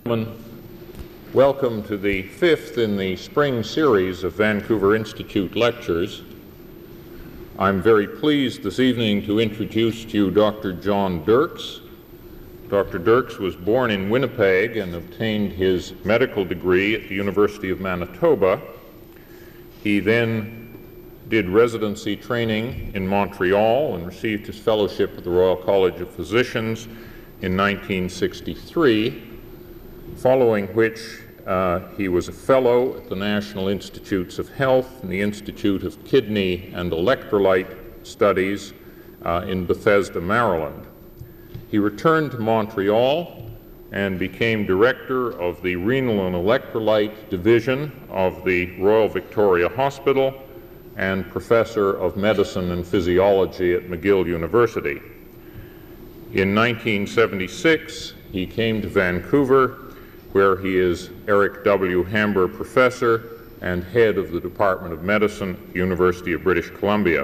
gentlemen, welcome to the fifth in the spring series of Vancouver Institute lectures. I'm very pleased this evening to introduce to you Dr. John Dirks. Dr. Dirks was born in Winnipeg and obtained his medical degree at the University of Manitoba. He then did residency training in Montreal and received his fellowship at the Royal College of Physicians in 1963, following which he was a fellow at the National Institutes of Health and the Institute of Kidney and Electrolyte Studies in Bethesda, Maryland. He returned to Montreal and became director of the Renal and Electrolyte Division of the Royal Victoria Hospital and professor of medicine and physiology at McGill University. In 1976, he came to Vancouver, where he is Eric W. Hamber Professor and head of the Department of Medicine at the University of British Columbia.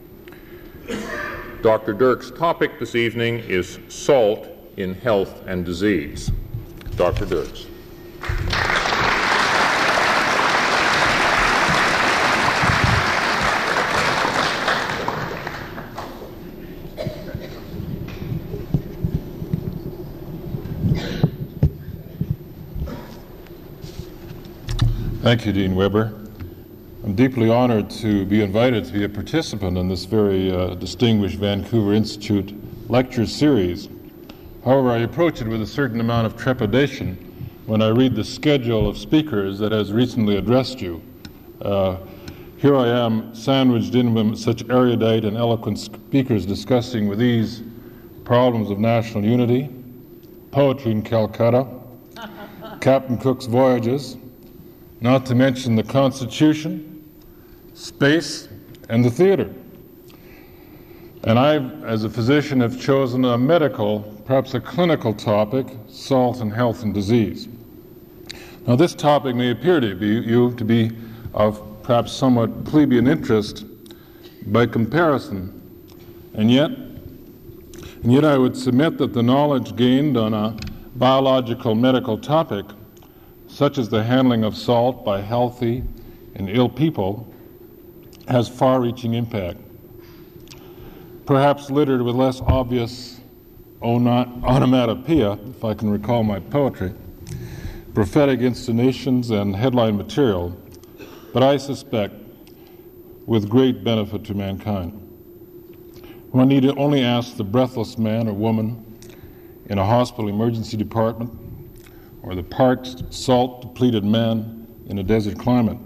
Dr. Dirks' topic this evening is salt in health and disease. Dr. Dirks. Thank you, Dean Weber. I'm deeply honored to be invited to be a participant in this very distinguished Vancouver Institute lecture series. However, I approach it with a certain amount of trepidation when I read the schedule of speakers that has recently addressed you. Here I am, sandwiched in with such erudite and eloquent speakers discussing with ease problems of national unity, poetry in Calcutta, Captain Cook's voyages, not to mention the Constitution, space, and the theater. And I, as a physician, have chosen a medical, perhaps a clinical topic, salt in health and disease. Now, this topic may appear to you to be of perhaps somewhat plebeian interest by comparison, and yet I would submit that the knowledge gained on a biological medical topic, such as the handling of salt by healthy and ill people, has far-reaching impact. Perhaps littered with less obvious onomatopoeia, if I can recall my poetry, prophetic intonations and headline material, but I suspect with great benefit to mankind. One need only ask the breathless man or woman in a hospital emergency department, or the parched, salt-depleted man in a desert climate.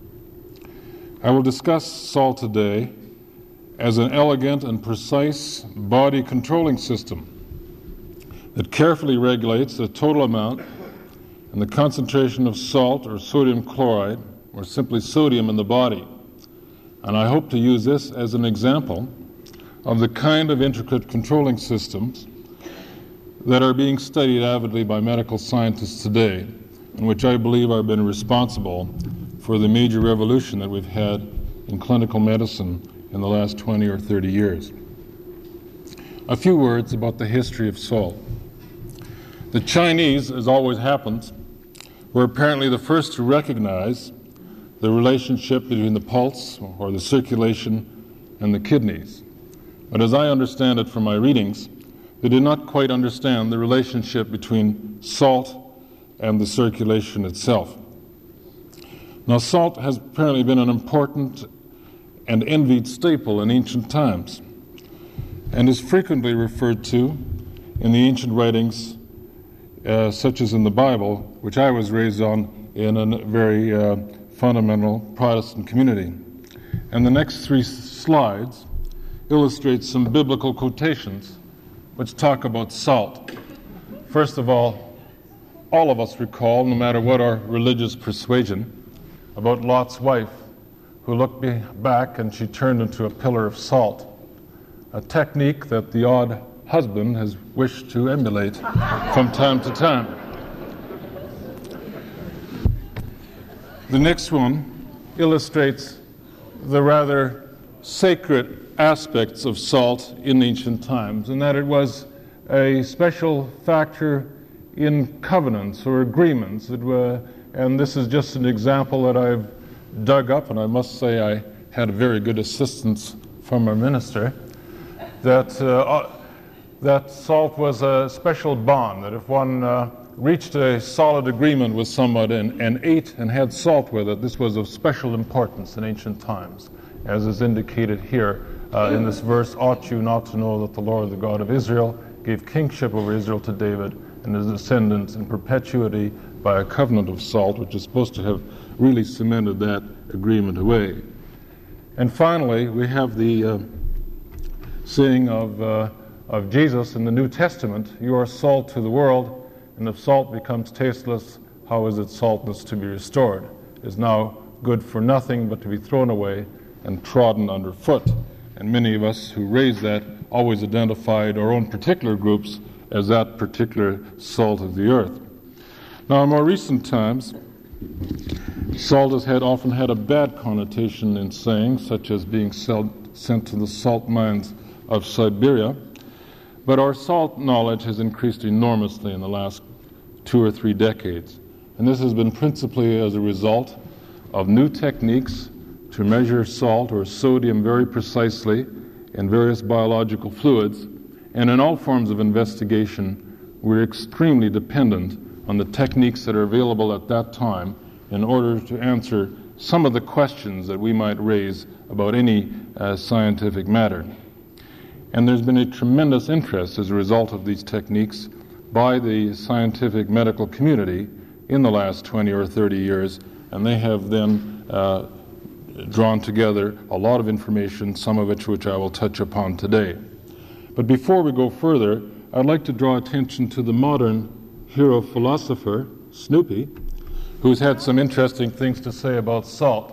I will discuss salt today as an elegant and precise body-controlling system that carefully regulates the total amount and the concentration of salt or sodium chloride, or simply sodium, in the body. And I hope to use this as an example of the kind of intricate controlling systems that are being studied avidly by medical scientists today, and which I believe have been responsible for the major revolution that we've had in clinical medicine in the last 20 or 30 years. A few words about the history of salt. The Chinese, as always happens, were apparently the first to recognize the relationship between the pulse, or the circulation, and the kidneys. But as I understand it from my readings, they did not quite understand the relationship between salt and the circulation itself. Now, salt has apparently been an important and envied staple in ancient times, and is frequently referred to in the ancient writings, such as in the Bible, which I was raised on in a very fundamental Protestant community. And the next three slides illustrate some biblical quotations which talk about salt. First of all of us recall, no matter what our religious persuasion, about Lot's wife, who looked back and she turned into a pillar of salt, a technique that the odd husband has wished to emulate from time to time. The next one illustrates the rather sacred aspects of salt in ancient times, and that it was a special factor in covenants or agreements that were, and this is just an example that I've dug up, and I must say I had very good assistance from our minister, that salt was a special bond, that if one reached a solid agreement with someone and ate and had salt with it, this was of special importance in ancient times, as is indicated here in this verse, ought you not to know that the Lord, the God of Israel, gave kingship over Israel to David and his descendants in perpetuity by a covenant of salt, which is supposed to have really cemented that agreement away. And finally, we have the saying of Jesus in the New Testament, you are salt to the world, and if salt becomes tasteless, how is its saltness to be restored? It is now good for nothing but to be thrown away and trodden underfoot. And many of us who raised that always identified our own particular groups as that particular salt of the earth. Now, in more recent times, salt has often had a bad connotation in sayings, such as being sent to the salt mines of Siberia. But our salt knowledge has increased enormously in the last 2 or 3 decades. And this has been principally as a result of new techniques to measure salt or sodium very precisely in various biological fluids. And in all forms of investigation, we're extremely dependent on the techniques that are available at that time in order to answer some of the questions that we might raise about any scientific matter. And there's been a tremendous interest as a result of these techniques by the scientific medical community in the last 20 or 30 years, and they have then drawn together a lot of information, some of which I will touch upon today. But before we go further, I'd like to draw attention to the modern hero philosopher, Snoopy, who's had some interesting things to say about salt.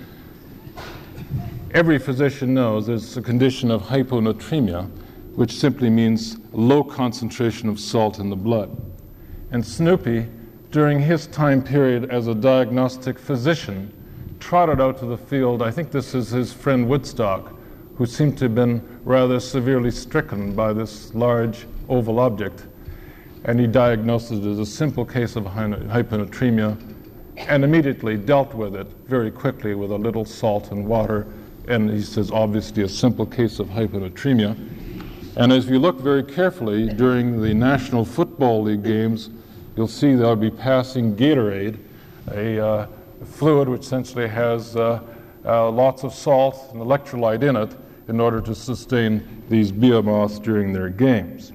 Every physician knows there's a condition of hyponatremia, which simply means low concentration of salt in the blood. And Snoopy, during his time period as a diagnostic physician, trotted out to the field. I think this is his friend Woodstock, who seemed to have been rather severely stricken by this large oval object. And he diagnosed it as a simple case of hyponatremia and immediately dealt with it very quickly with a little salt and water. And he says, obviously, a simple case of hyponatremia. And as you look very carefully during the National Football League games, you'll see they'll be passing Gatorade, a fluid which essentially has lots of salt and electrolyte in it in order to sustain these behemoths during their games.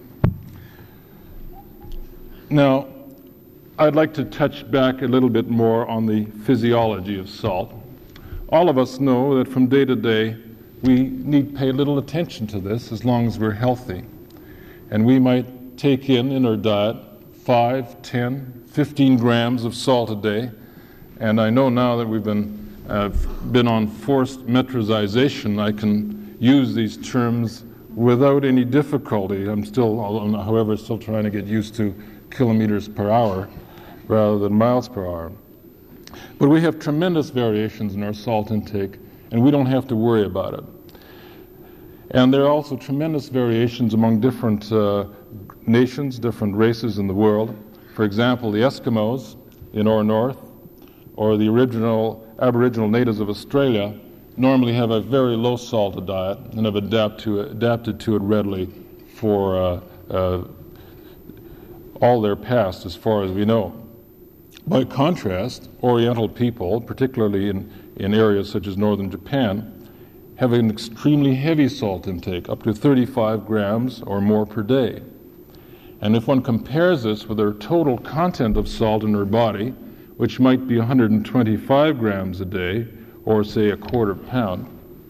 Now, I'd like to touch back a little bit more on the physiology of salt. All of us know that from day to day, we need pay little attention to this as long as we're healthy. And we might take in our diet 5, 10, 15 grams of salt a day. And I know now that we've been on forced metrization, I can use these terms without any difficulty. I'm still, however, still trying to get used to kilometers per hour rather than miles per hour. But we have tremendous variations in our salt intake, and we don't have to worry about it. And there are also tremendous variations among different nations, different races in the world. For example, the Eskimos in our north, or the original Aboriginal natives of Australia, normally have a very low salted diet and have adapted to it readily for all their past, as far as we know. By contrast, Oriental people, particularly in areas such as northern Japan, have an extremely heavy salt intake, up to 35 grams or more per day. And if one compares this with their total content of salt in their body, which might be 125 grams a day, or say a quarter pound,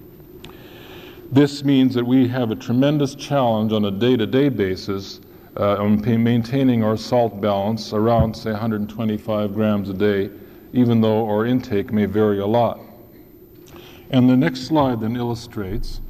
this means that we have a tremendous challenge on a day-to-day basis on maintaining our salt balance around, say, 125 grams a day, even though our intake may vary a lot. And the next slide then illustrates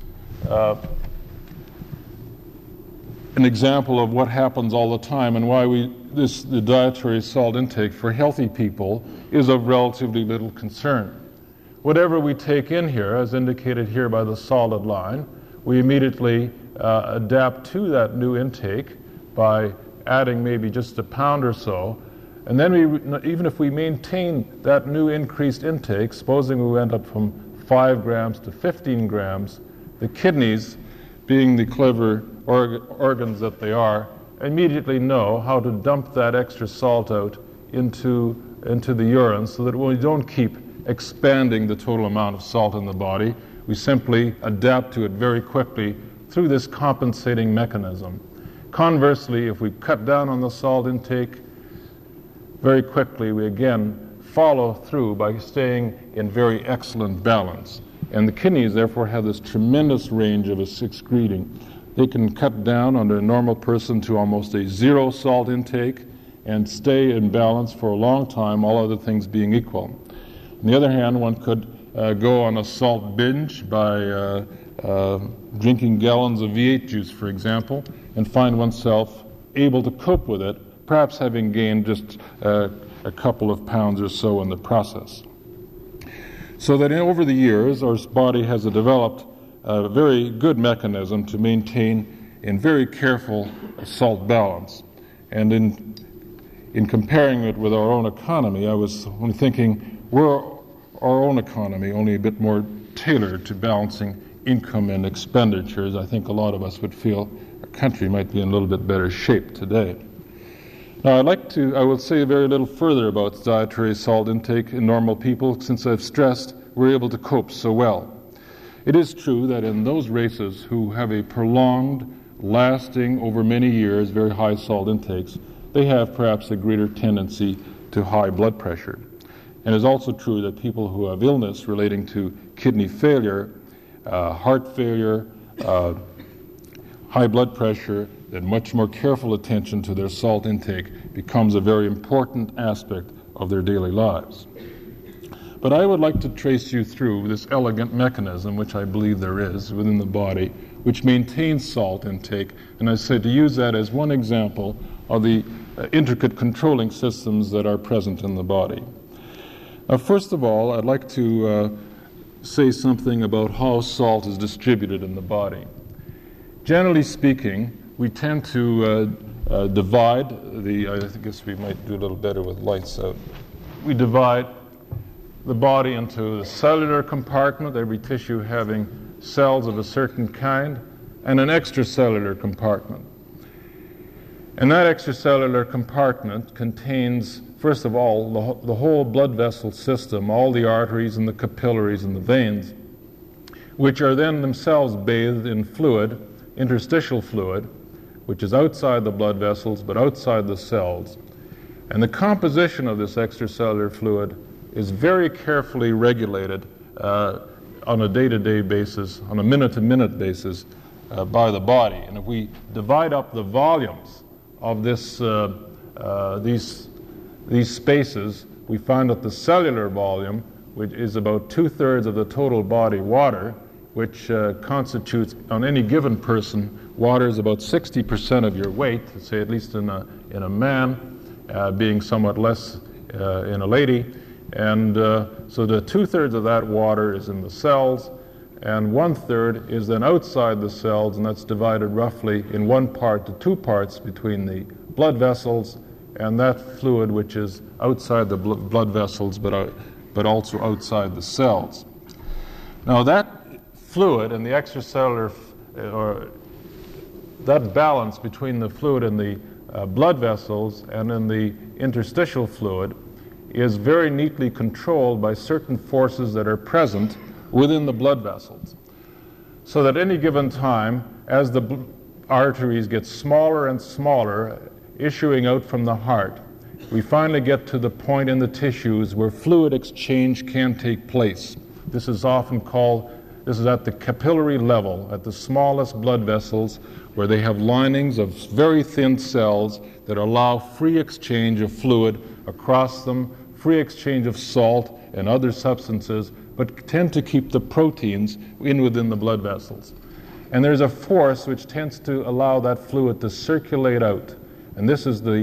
an example of what happens all the time and why the dietary salt intake for healthy people is of relatively little concern. Whatever we take in here, as indicated here by the solid line, we immediately adapt to that new intake by adding maybe just a pound or so. And then even if we maintain that new increased intake, supposing we went up from 5 grams to 15 grams, the kidneys, being the clever organs that they are, immediately know how to dump that extra salt out into the urine so that we don't keep expanding the total amount of salt in the body. We simply adapt to it very quickly through this compensating mechanism. Conversely, if we cut down on the salt intake, very quickly we again follow through by staying in very excellent balance. And the kidneys therefore have this tremendous range of excreting. They can cut down under a normal person to almost a zero salt intake and stay in balance for a long time, all other things being equal. On the other hand, one could go on a salt binge by drinking gallons of V8 juice, for example, and find oneself able to cope with it, perhaps having gained just a couple of pounds or so in the process. So that over the years, our body has developed a very good mechanism to maintain in very careful salt balance. And in comparing it with our own economy, I was only thinking, we're our own economy, only a bit more tailored to balancing income and expenditures. I think a lot of us would feel our country might be in a little bit better shape today. Now, I will say very little further about dietary salt intake in normal people, since I've stressed we're able to cope so well. It is true that in those races who have a prolonged, lasting, over many years, very high salt intakes, they have perhaps a greater tendency to high blood pressure. And it's also true that people who have illness relating to kidney failure, heart failure, high blood pressure, that much more careful attention to their salt intake becomes a very important aspect of their daily lives. But I would like to trace you through this elegant mechanism, which I believe there is within the body, which maintains salt intake, and I said to use that as one example of the intricate controlling systems that are present in the body. Now, first of all, I'd like to say something about how salt is distributed in the body. Generally speaking, we tend to divide I guess we might do a little better with lights out. We divide the body into the cellular compartment, every tissue having cells of a certain kind, and an extracellular compartment. And that extracellular compartment contains, first of all, the whole blood vessel system, all the arteries and the capillaries and the veins, which are then themselves bathed in fluid, interstitial fluid, which is outside the blood vessels but outside the cells. And the composition of this extracellular fluid is very carefully regulated on a day-to-day basis, on a minute-to-minute basis by the body. And if we divide up the volumes of these spaces, we find that the cellular volume, which is about 2/3 of the total body water, which constitutes, on any given person, water is about 60% of your weight, to say at least in a man, being somewhat less in a lady. And so the 2/3 of that water is in the cells, and 1/3 is then outside the cells, and that's divided roughly in 1 part to 2 parts between the blood vessels and that fluid which is outside the blood vessels but also outside the cells. Now that fluid and the extracellular, or that balance between the fluid in the blood vessels and in the interstitial fluid is very neatly controlled by certain forces that are present within the blood vessels. So that at any given time, as the arteries get smaller and smaller, issuing out from the heart, we finally get to the point in the tissues where fluid exchange can take place. This is often called, this is at the capillary level, at the smallest blood vessels, where they have linings of very thin cells that allow free exchange of fluid across them, free exchange of salt and other substances, but tend to keep the proteins within the blood vessels. And there's a force which tends to allow that fluid to circulate out. And this is the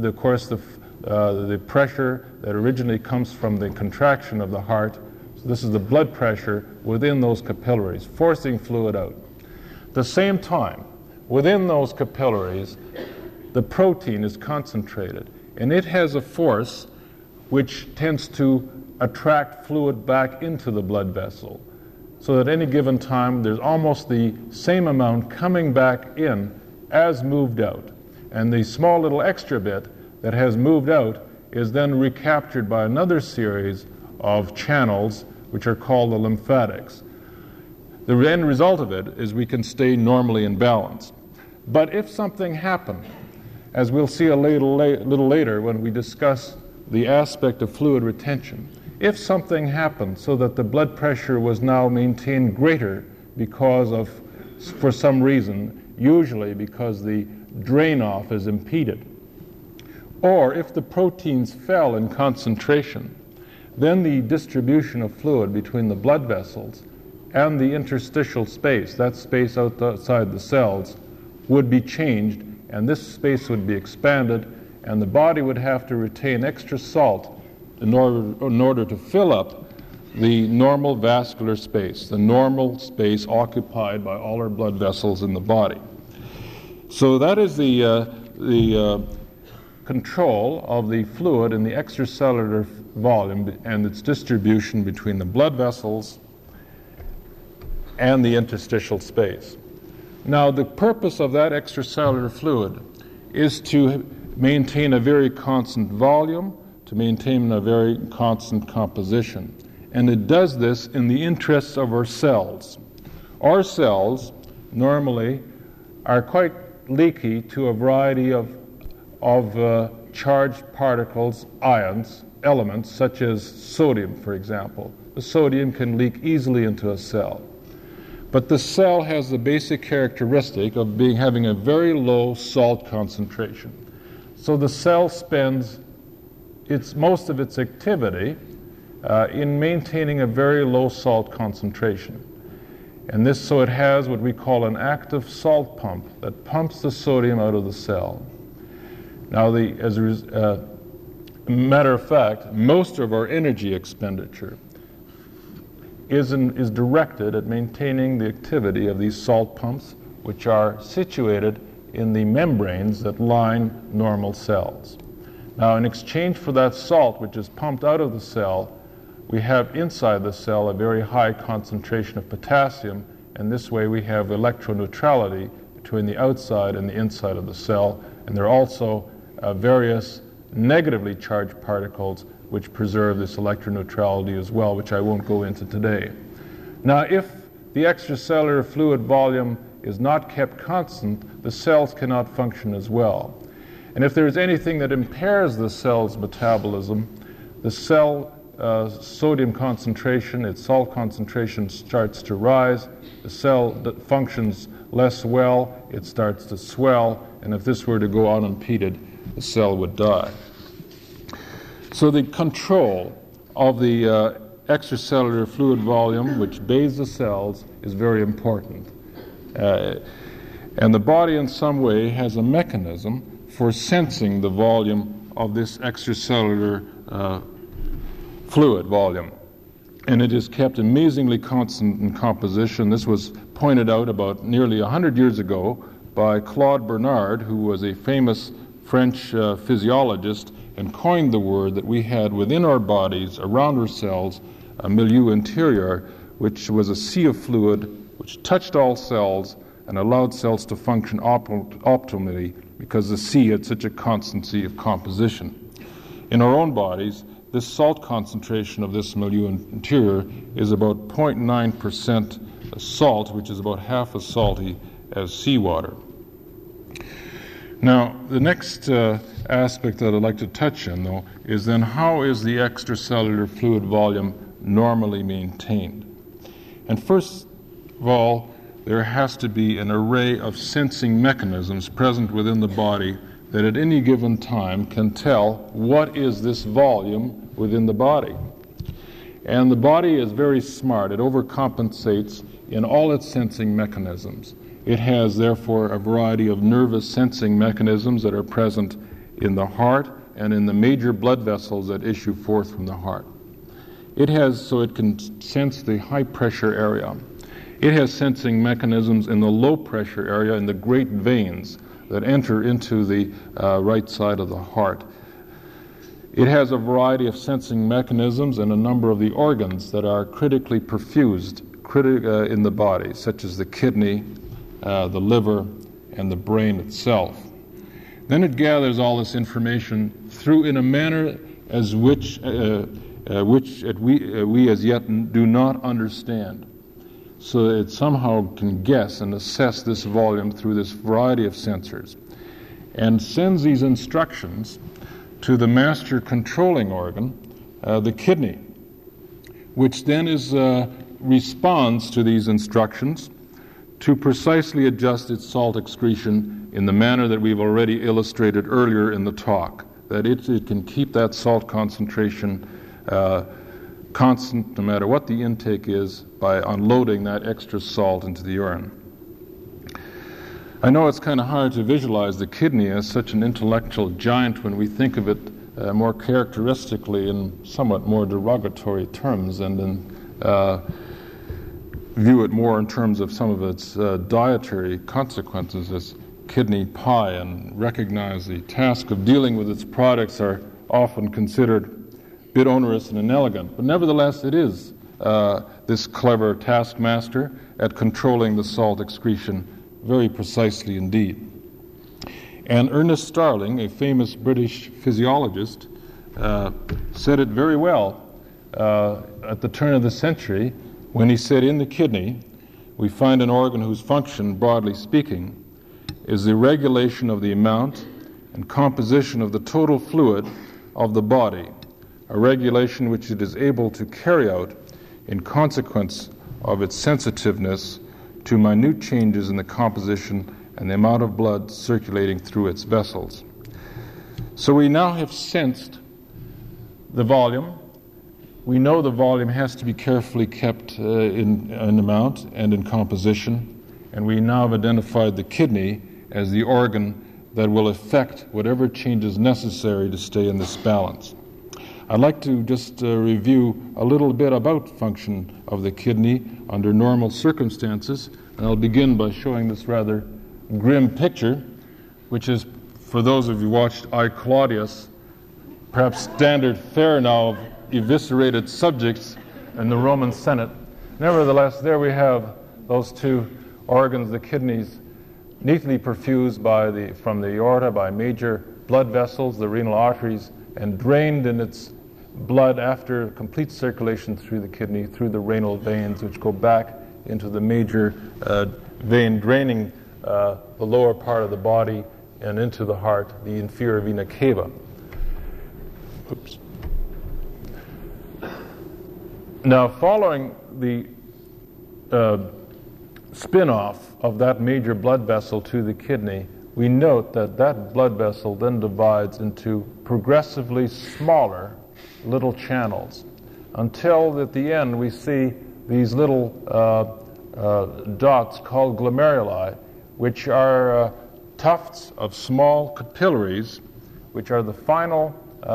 pressure that originally comes from the contraction of the heart. So this is the blood pressure within those capillaries, forcing fluid out. At the same time, within those capillaries, the protein is concentrated, and it has a force which tends to attract fluid back into the blood vessel. So at any given time, there's almost the same amount coming back in as moved out. And the small little extra bit that has moved out is then recaptured by another series of channels, which are called the lymphatics. The end result of it is we can stay normally in balance. But if something happened, as we'll see a little later when we discuss the aspect of fluid retention, if something happened so that the blood pressure was now maintained greater because of, for some reason, usually because the drain-off is impeded, or if the proteins fell in concentration, then the distribution of fluid between the blood vessels and the interstitial space, that space outside the cells, would be changed, and this space would be expanded, and the body would have to retain extra salt in order to fill up the normal vascular space, the normal space occupied by all our blood vessels in the body. So that is the control of the fluid in the extracellular volume and its distribution between the blood vessels and the interstitial space. Now, the purpose of that extracellular fluid is to maintain a very constant volume, to maintain a very constant composition. And it does this in the interests of our cells. Our cells normally are quite leaky to a variety of charged particles, ions, elements, such as sodium, for example. The sodium can leak easily into a cell. But the cell has the basic characteristic of having a very low salt concentration. So the cell spends most of its activity in maintaining a very low salt concentration. And this, so it has what we call an active salt pump that pumps the sodium out of the cell. Now, as a matter of fact, most of our energy expenditure is directed at maintaining the activity of these salt pumps, which are situated in the membranes that line normal cells. Now, in exchange for that salt, which is pumped out of the cell, we have inside the cell a very high concentration of potassium, and this way we have electroneutrality between the outside and the inside of the cell, and there are also various negatively charged particles which preserve this electroneutrality as well, which I won't go into today. Now, if the extracellular fluid volume is not kept constant, the cells cannot function as well. And if there is anything that impairs the cell's metabolism, the cell sodium concentration, its salt concentration starts to rise, the cell that functions less well, it starts to swell, and if this were to go unimpeded, the cell would die. So the control of the extracellular fluid volume, which bathes the cells, is very important. And the body in some way has a mechanism for sensing the volume of this extracellular fluid volume. And it is kept amazingly constant in composition. This was pointed out about nearly 100 years ago by Claude Bernard, who was a famous French physiologist and coined the word that we had within our bodies, around our cells, a milieu interior, which was a sea of fluid which touched all cells and allowed cells to function optimally because the sea had such a constancy of composition. In our own bodies, this salt concentration of this milieu interior is about 0.9% salt, which is about half as salty as seawater. Now, the next aspect that I'd like to touch on, though, is then how is the extracellular fluid volume normally maintained? And first of all, there has to be an array of sensing mechanisms present within the body that at any given time can tell what is this volume within the body. And the body is very smart. It overcompensates in all its sensing mechanisms. It has, therefore, a variety of nervous sensing mechanisms that are present in the heart and in the major blood vessels that issue forth from the heart. It has, so it can sense the high pressure area. It has sensing mechanisms in the low pressure area in the great veins, that enter into the right side of the heart. It has a variety of sensing mechanisms and a number of the organs that are critically perfused in the body, such as the kidney, the liver, and the brain itself. Then it gathers all this information through in a manner as which we as yet do not understand, so that it somehow can guess and assess this volume through this variety of sensors, and sends these instructions to the master controlling organ, the kidney, which then responds to these instructions to precisely adjust its salt excretion in the manner that we've already illustrated earlier in the talk, that it can keep that salt concentration constant no matter what the intake is by unloading that extra salt into the urine. I know it's kind of hard to visualize the kidney as such an intellectual giant when we think of it more characteristically in somewhat more derogatory terms and view it more in terms of some of its dietary consequences as kidney pie, and recognize the task of dealing with its products are often considered a bit onerous and inelegant. But nevertheless, it is this clever taskmaster at controlling the salt excretion very precisely indeed. And Ernest Starling, a famous British physiologist, said it very well at the turn of the century when he said, in the kidney we find an organ whose function, broadly speaking, is the regulation of the amount and composition of the total fluid of the body, a regulation which it is able to carry out in consequence of its sensitiveness to minute changes in the composition and the amount of blood circulating through its vessels. So we now have sensed the volume. We know the volume has to be carefully kept in amount and in composition, and we now have identified the kidney as the organ that will affect whatever changes necessary to stay in this balance. I'd like to just review a little bit about function of the kidney under normal circumstances, and I'll begin by showing this rather grim picture, which is, for those of you who watched I, Claudius, perhaps standard fare now of eviscerated subjects in the Roman Senate. Nevertheless, there we have those two organs, the kidneys, neatly perfused from the aorta by major blood vessels, the renal arteries, and drained in its blood after complete circulation through the kidney, through the renal veins, which go back into the major vein draining the lower part of the body and into the heart, the inferior vena cava. Oops. Now, following the spin-off of that major blood vessel to the kidney, we note that that blood vessel then divides into progressively smaller little channels until at the end we see these little dots called glomeruli, which are tufts of small capillaries, which are the final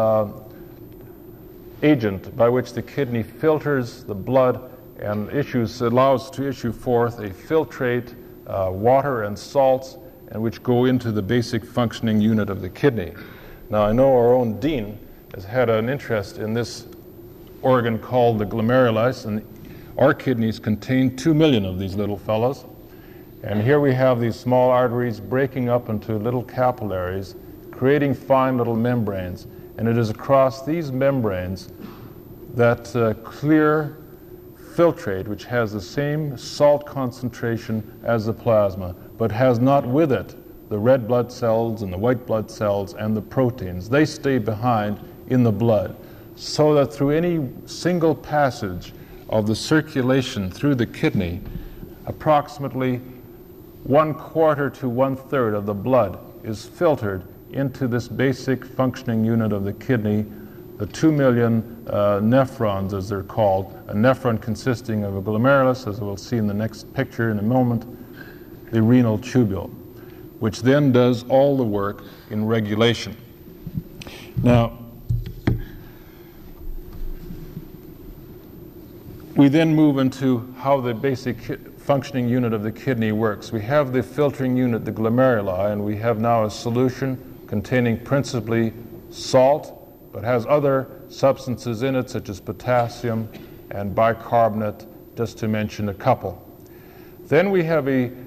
agent by which the kidney filters the blood and allows to issue forth a filtrate, water and salts, and which go into the basic functioning unit of the kidney. Now, I know our own dean has had an interest in this organ called the glomerulus, and our kidneys contain 2 million of these little fellows. And here we have these small arteries breaking up into little capillaries, creating fine little membranes. And it is across these membranes that clear filtrate, which has the same salt concentration as the plasma, but has not with it the red blood cells and the white blood cells and the proteins. They stay behind in the blood, so that through any single passage of the circulation through the kidney, approximately 1/4 to 1/3 of the blood is filtered into this basic functioning unit of the kidney, the 2 million nephrons, as they're called, a nephron consisting of a glomerulus, as we'll see in the next picture in a moment, the renal tubule, which then does all the work in regulation. Now, We then move into how the basic functioning unit of the kidney works. We have the filtering unit, the glomeruli, and we have now a solution containing principally salt, but has other substances in it, such as potassium and bicarbonate, just to mention a couple. Then we have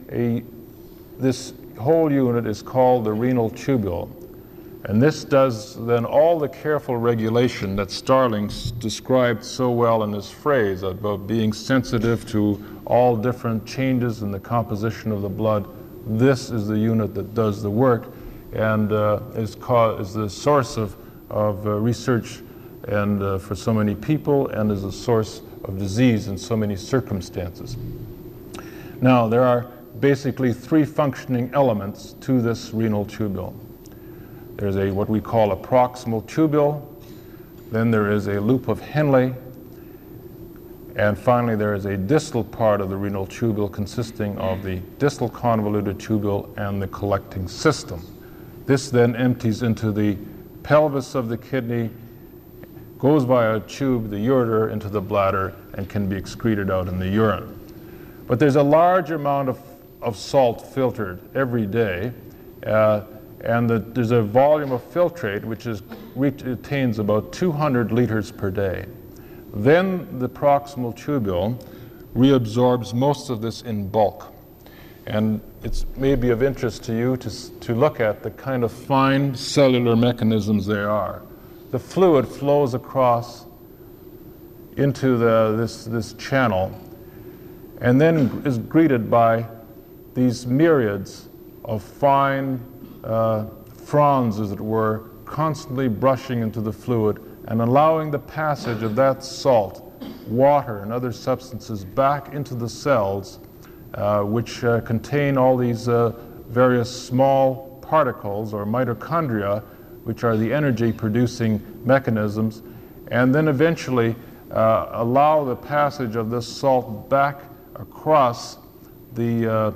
this whole unit is called the renal tubule. And this does then all the careful regulation that Starling described so well in his phrase about being sensitive to all different changes in the composition of the blood. This is the unit that does the work and is the source of research and for so many people, and is a source of disease in so many circumstances. Now, there are basically three functioning elements to this renal tubule. There's what we call a proximal tubule, then there is a loop of Henle, and finally there is a distal part of the renal tubule consisting of the distal convoluted tubule and the collecting system. This then empties into the pelvis of the kidney, goes via a tube, the ureter, into the bladder, and can be excreted out in the urine. But there's a large amount of salt filtered every day, and there's a volume of filtrate which attains about 200 liters per day. Then the proximal tubule reabsorbs most of this in bulk. And it may be of interest to you to look at the kind of fine cellular mechanisms there are. The fluid flows across into this channel and then is greeted by these myriads of fine fronds, as it were, constantly brushing into the fluid and allowing the passage of that salt, water, and other substances back into the cells, which contain all these various small particles or mitochondria, which are the energy-producing mechanisms, and then eventually allow the passage of this salt back across the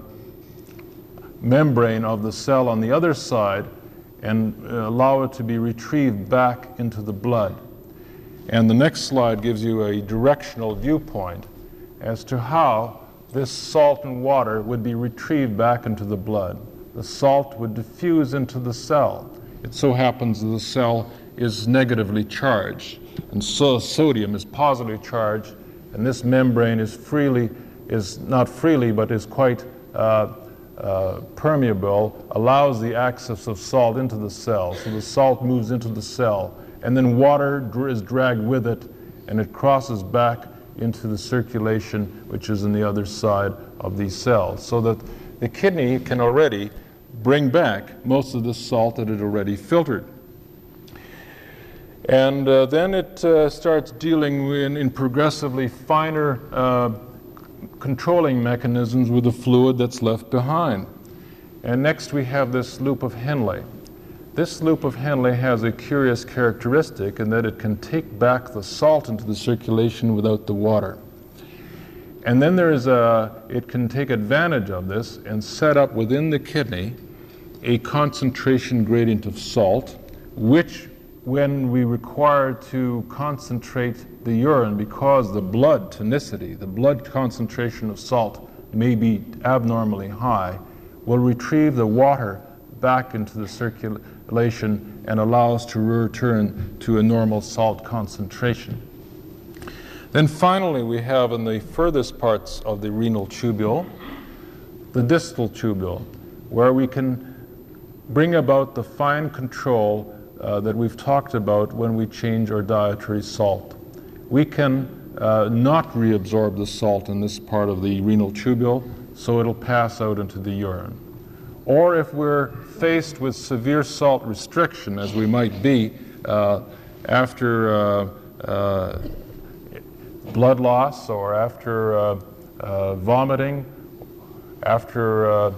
membrane of the cell on the other side and allow it to be retrieved back into the blood. And the next slide gives you a directional viewpoint as to how this salt and water would be retrieved back into the blood. The salt would diffuse into the cell. It so happens that the cell is negatively charged, and so sodium is positively charged, and this membrane is not freely, but is quite permeable, allows the access of salt into the cell. So the salt moves into the cell, and then water is dragged with it, and it crosses back into the circulation, which is on the other side of these cells, so that the kidney can already bring back most of the salt that it already filtered. And then it starts dealing in progressively finer controlling mechanisms with the fluid that's left behind. And next we have this loop of Henle. This loop of Henle has a curious characteristic in that it can take back the salt into the circulation without the water. And then it can take advantage of this and set up within the kidney a concentration gradient of salt, which when we require to concentrate the urine, because the blood tonicity, the blood concentration of salt may be abnormally high, will retrieve the water back into the circulation and allow us to return to a normal salt concentration. Then finally we have in the furthest parts of the renal tubule, the distal tubule, where we can bring about the fine control that we've talked about when we change our dietary salt. We can not reabsorb the salt in this part of the renal tubule, so it'll pass out into the urine. Or if we're faced with severe salt restriction, as we might be after blood loss or after vomiting, after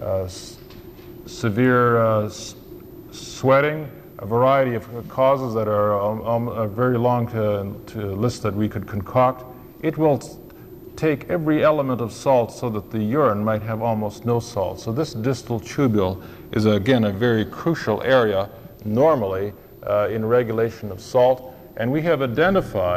severe sweating, a variety of causes that are very long to list that we could concoct, it will take every element of salt so that the urine might have almost no salt. So this distal tubule is again a very crucial area normally in regulation of salt, and we have identified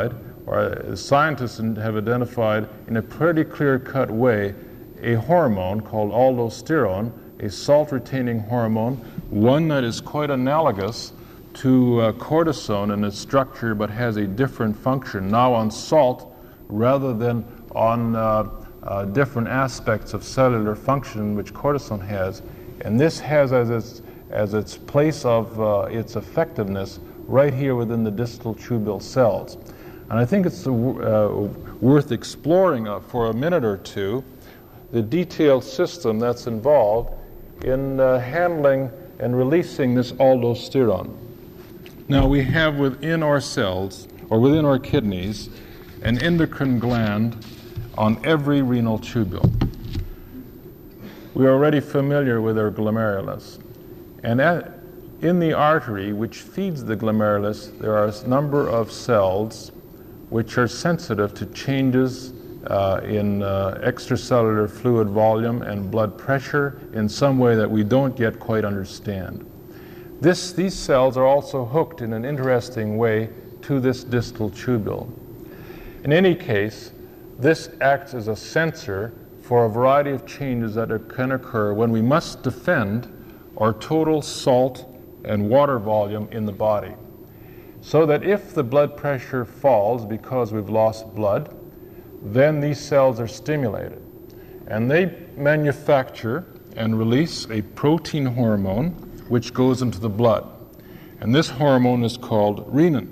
or scientists have identified in a pretty clear-cut way a hormone called aldosterone, a salt-retaining hormone, one that is quite analogous to cortisone in its structure but has a different function, now on salt rather than on different aspects of cellular function which cortisone has. And this has as its place of its effectiveness right here within the distal tubule cells. And I think it's worth exploring for a minute or two the detailed system that's involved in handling and releasing this aldosterone. Now, we have within our cells, or within our kidneys, an endocrine gland on every renal tubule. We are already familiar with our glomerulus. And in the artery which feeds the glomerulus, there are a number of cells which are sensitive to changes in extracellular fluid volume and blood pressure in some way that we don't yet quite understand. These cells are also hooked in an interesting way to this distal tubule. In any case, this acts as a sensor for a variety of changes that can occur when we must defend our total salt and water volume in the body. So that if the blood pressure falls because we've lost blood, then these cells are stimulated. And they manufacture and release a protein hormone which goes into the blood. And this hormone is called renin.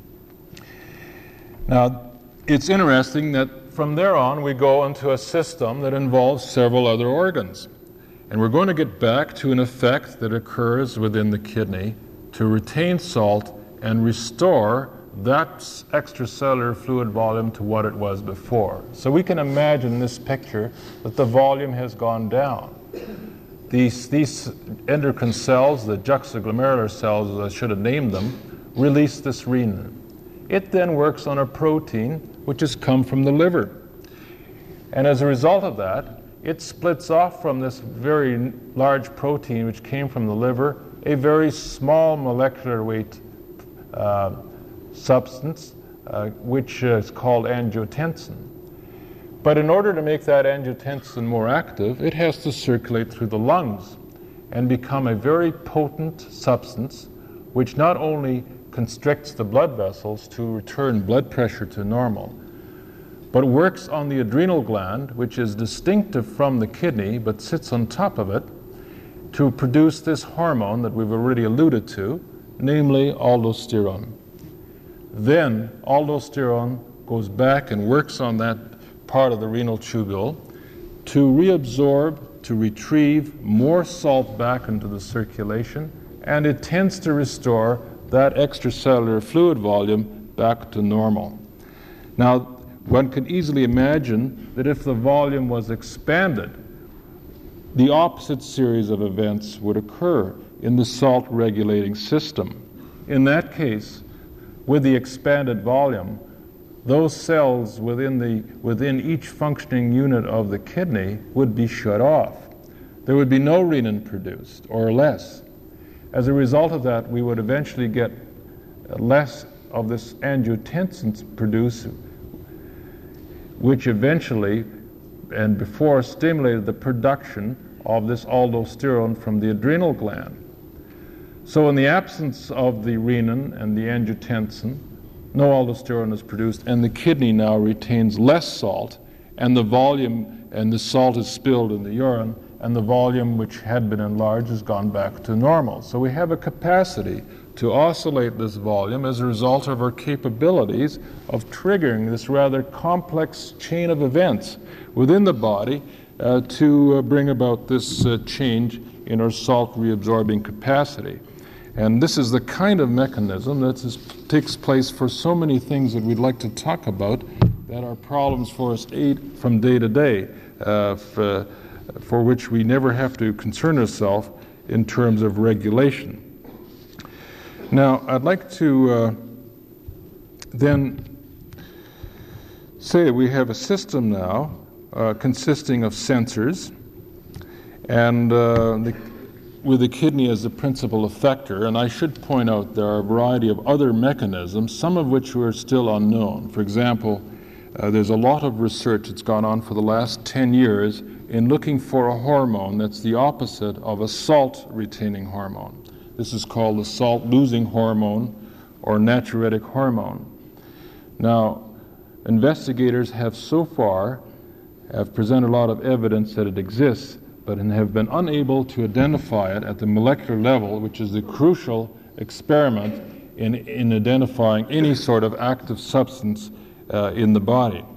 Now, it's interesting that from there on we go into a system that involves several other organs. And we're going to get back to an effect that occurs within the kidney to retain salt and restore that extracellular fluid volume to what it was before. So we can imagine in this picture that the volume has gone down. These endocrine cells, the juxtaglomerular cells, as I should have named them, release this renin. It then works on a protein which has come from the liver. And as a result of that, it splits off from this very large protein which came from the liver a very small molecular weight substance which is called angiotensin. But in order to make that angiotensin more active, it has to circulate through the lungs and become a very potent substance which not only constricts the blood vessels to return blood pressure to normal, but works on the adrenal gland, which is distinctive from the kidney but sits on top of it, to produce this hormone that we've already alluded to, namely aldosterone. Then aldosterone goes back and works on that part of the renal tubule to reabsorb, to retrieve more salt back into the circulation, and it tends to restore that extracellular fluid volume back to normal. Now, one can easily imagine that if the volume was expanded, the opposite series of events would occur in the salt-regulating system. In that case, with the expanded volume, those cells within each functioning unit of the kidney would be shut off. There would be no renin produced, or less. As a result of that, we would eventually get less of this angiotensin produced, which eventually and before stimulated the production of this aldosterone from the adrenal gland. So in the absence of the renin and the angiotensin, no aldosterone is produced, and the kidney now retains less salt, and the volume and the salt is spilled in the urine, and the volume which had been enlarged has gone back to normal. So we have a capacity to oscillate this volume as a result of our capabilities of triggering this rather complex chain of events within the body to bring about this change in our salt reabsorbing capacity. And this is the kind of mechanism that takes place for so many things that we'd like to talk about that are problems for us from day to day, for which we never have to concern ourselves in terms of regulation. Now, I'd like to then say that we have a system now consisting of sensors, and with the kidney as the principal effector, and I should point out there are a variety of other mechanisms, some of which are still unknown. For example, there's a lot of research that's gone on for the last 10 years in looking for a hormone that's the opposite of a salt-retaining hormone. This is called the salt-losing hormone or natriuretic hormone. Now, investigators have so far presented a lot of evidence that it exists, but have been unable to identify it at the molecular level, which is the crucial experiment in identifying any sort of active substance in the body.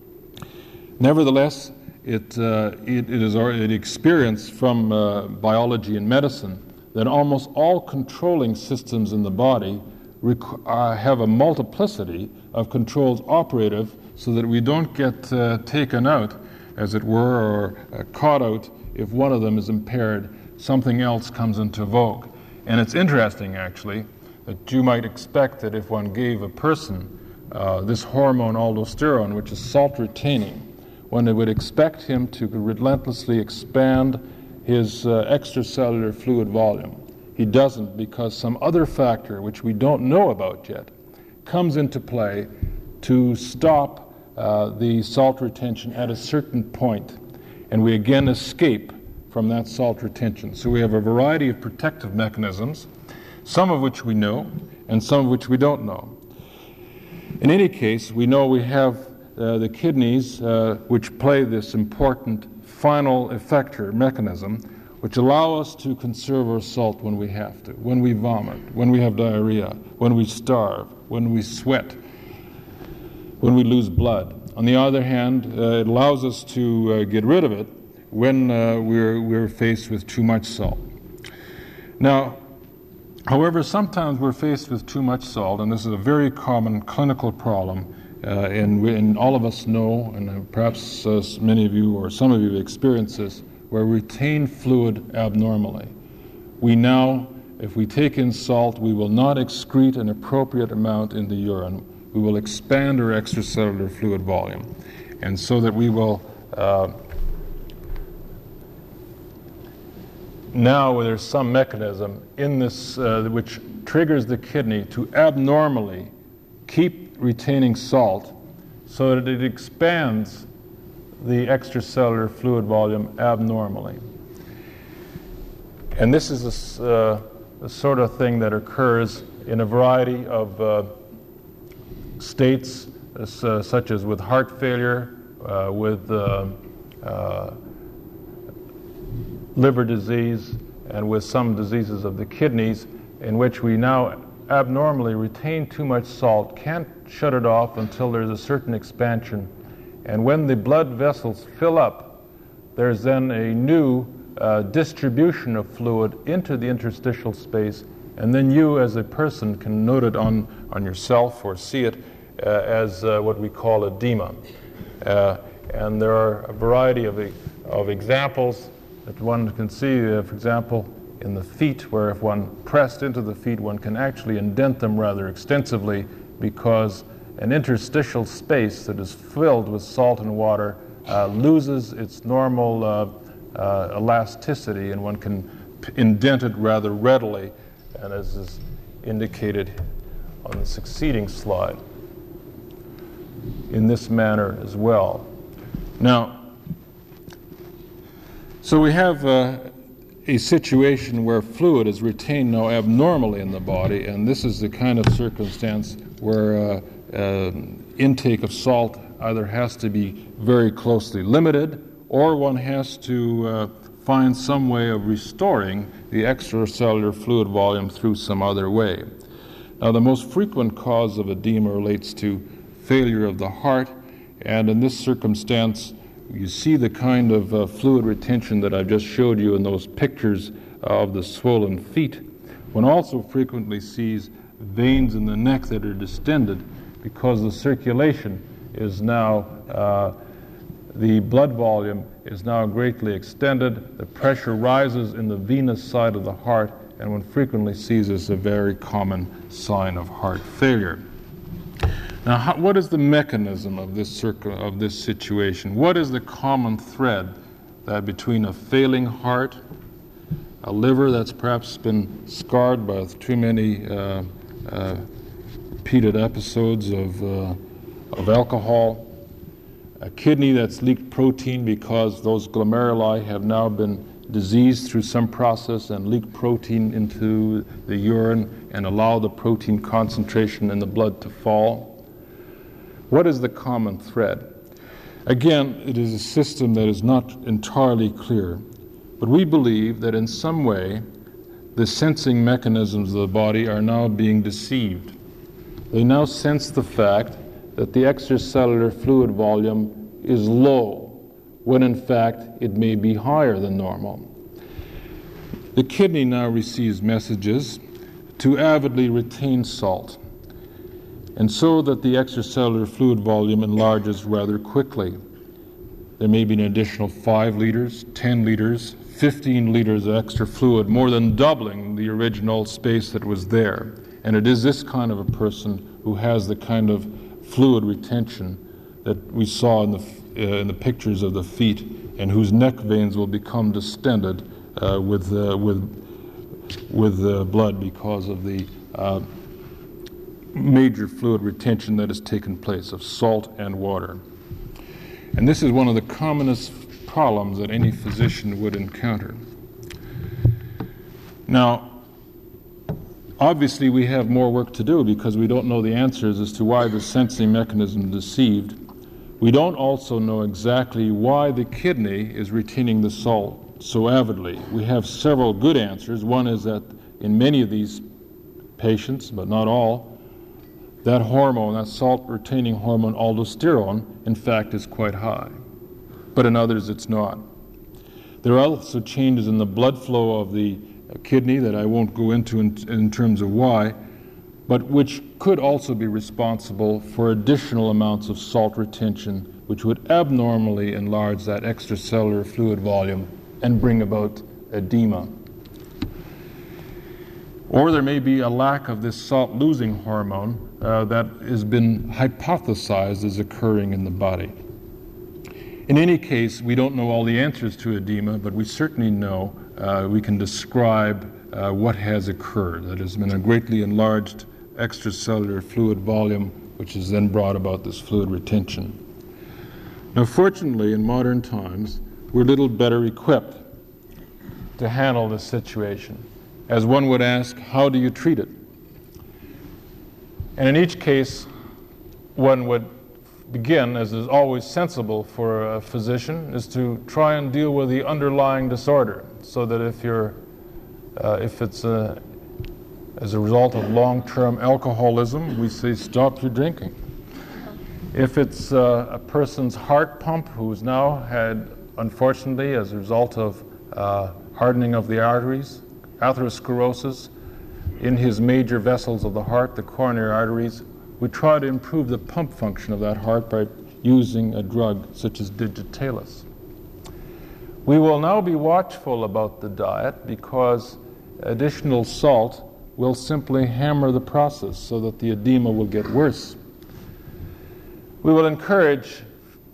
Nevertheless, it is already experienced from biology and medicine that almost all controlling systems in the body have a multiplicity of controls operative so that we don't get taken out, as it were, or caught out. If one of them is impaired, something else comes into vogue. And it's interesting, actually, that you might expect that if one gave a person this hormone aldosterone, which is salt-retaining, one would expect him to relentlessly expand his extracellular fluid volume. He doesn't, because some other factor, which we don't know about yet, comes into play to stop the salt retention at a certain point. And we again escape from that salt retention. So we have a variety of protective mechanisms, some of which we know and some of which we don't know. In any case, we know we have the kidneys, which play this important final effector mechanism, which allow us to conserve our salt when we have to, when we vomit, when we have diarrhea, when we starve, when we sweat, when we lose blood. On the other hand, it allows us to get rid of it when we're faced with too much salt. Now, however, sometimes we're faced with too much salt, and this is a very common clinical problem, and all of us know, and perhaps many of you or some of you have experienced this, where we retain fluid abnormally. We now, if we take in salt, we will not excrete an appropriate amount in the urine. We will expand our extracellular fluid volume, and so that we will now there's some mechanism in this which triggers the kidney to abnormally keep retaining salt so that it expands the extracellular fluid volume abnormally. And this is a sort of thing that occurs in a variety of states, such as with heart failure, with liver disease, and with some diseases of the kidneys, in which we now abnormally retain too much salt, can't shut it off until there's a certain expansion. And when the blood vessels fill up, there's then a new distribution of fluid into the interstitial space, and then you as a person can note it on yourself or see it as what we call edema. And there are a variety of examples that one can see, for example, in the feet, where if one pressed into the feet, one can actually indent them rather extensively, because an interstitial space that is filled with salt and water loses its normal elasticity, and one can indent it rather readily, and as is indicated on the succeeding slide, in this manner as well. Now, so we have a situation where fluid is retained now abnormally in the body, and this is the kind of circumstance where intake of salt either has to be very closely limited, or one has to find some way of restoring the extracellular fluid volume through some other way. Now, the most frequent cause of edema relates to failure of the heart, and in this circumstance, you see the kind of fluid retention that I just showed you in those pictures of the swollen feet. One also frequently sees veins in the neck that are distended because the circulation is now, the blood volume is now greatly extended, the pressure rises in the venous side of the heart, and one frequently sees this as a very common sign of heart failure. Now, what is the mechanism of this situation? What is the common thread that between a failing heart, a liver that's perhaps been scarred by too many repeated episodes of alcohol, a kidney that's leaked protein because those glomeruli have now been diseased through some process and leak protein into the urine and allow the protein concentration in the blood to fall. What is the common thread? Again, it is a system that is not entirely clear, but we believe that in some way the sensing mechanisms of the body are now being deceived. They now sense the fact that the extracellular fluid volume is low, when in fact it may be higher than normal. The kidney now receives messages to avidly retain salt, and so that the extracellular fluid volume enlarges rather quickly. There may be an additional 5 liters, 10 liters, 15 liters of extra fluid, more than doubling the original space that was there. And it is this kind of a person who has the kind of fluid retention that we saw in the pictures of the feet, and whose neck veins will become distended with blood because of the major fluid retention that has taken place of salt and water. And this is one of the commonest problems that any physician would encounter. Now, obviously we have more work to do because we don't know the answers as to why the sensing mechanism is deceived. We don't also know exactly why the kidney is retaining the salt so avidly. We have several good answers. One is that in many of these patients, but not all, that hormone, that salt-retaining hormone aldosterone, in fact, is quite high. But in others, it's not. There are also changes in the blood flow of the kidney that I won't go into in terms of why, but which could also be responsible for additional amounts of salt retention, which would abnormally enlarge that extracellular fluid volume and bring about edema. Or there may be a lack of this salt-losing hormone that has been hypothesized as occurring in the body. In any case, we don't know all the answers to edema, but we certainly know we can describe what has occurred. That has been a greatly enlarged extracellular fluid volume, which has then brought about this fluid retention. Now, fortunately, in modern times, we're a little better equipped to handle this situation. As one would ask, how do you treat it? And in each case, one would begin, as is always sensible for a physician, is to try and deal with the underlying disorder, so that if it's as a result of long-term alcoholism, we say stop your drinking. If it's a person's heart pump who's now had, unfortunately, as a result of hardening of the arteries, atherosclerosis in his major vessels of the heart, the coronary arteries, we try to improve the pump function of that heart by using a drug such as digitalis. We will now be watchful about the diet because additional salt will simply hammer the process so that the edema will get worse. We will encourage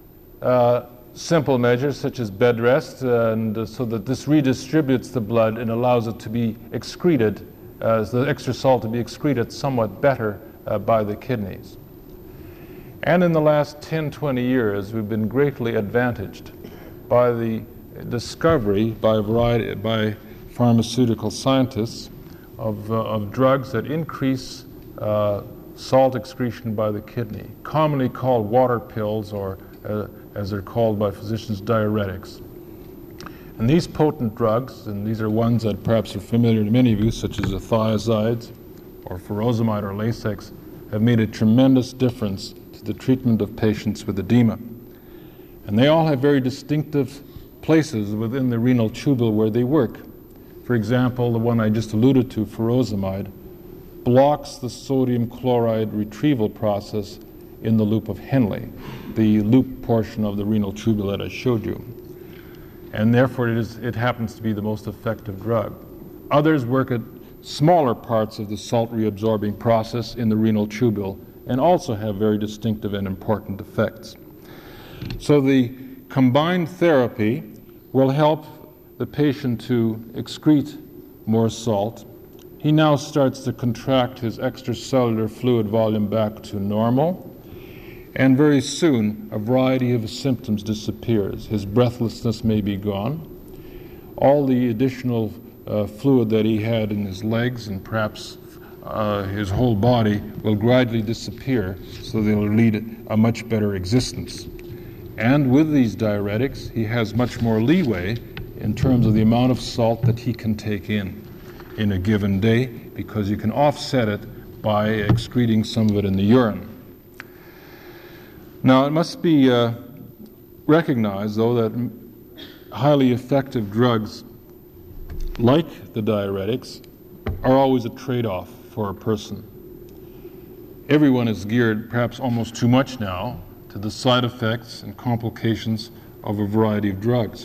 simple measures such as bed rest, and so that this redistributes the blood and allows it to be excreted, the extra salt to be excreted somewhat better by the kidneys. And in the last 10-20 years, we've been greatly advantaged by the discovery by pharmaceutical scientists of drugs that increase salt excretion by the kidney, commonly called water pills, or as they're called by physicians, diuretics. And these potent drugs, and these are ones that perhaps are familiar to many of you, such as the thiazides or furosemide or Lasix, have made a tremendous difference to the treatment of patients with edema. And they all have very distinctive places within the renal tubule where they work. For example, the one I just alluded to, furosemide, blocks the sodium chloride retrieval process in the loop of Henle, the loop portion of the renal tubule that I showed you. And therefore it happens to be the most effective drug. Others work at smaller parts of the salt reabsorbing process in the renal tubule and also have very distinctive and important effects. So the combined therapy will help the patient to excrete more salt, he now starts to contract his extracellular fluid volume back to normal, and very soon a variety of his symptoms disappears. His breathlessness may be gone. All the additional fluid that he had in his legs and perhaps his whole body will gradually disappear, so they will lead a much better existence. And with these diuretics, he has much more leeway in terms of the amount of salt that he can take in a given day, because you can offset it by excreting some of it in the urine. Now, it must be recognized, though, that highly effective drugs like the diuretics are always a trade-off for a person. Everyone is geared, perhaps almost too much now, to the side effects and complications of a variety of drugs.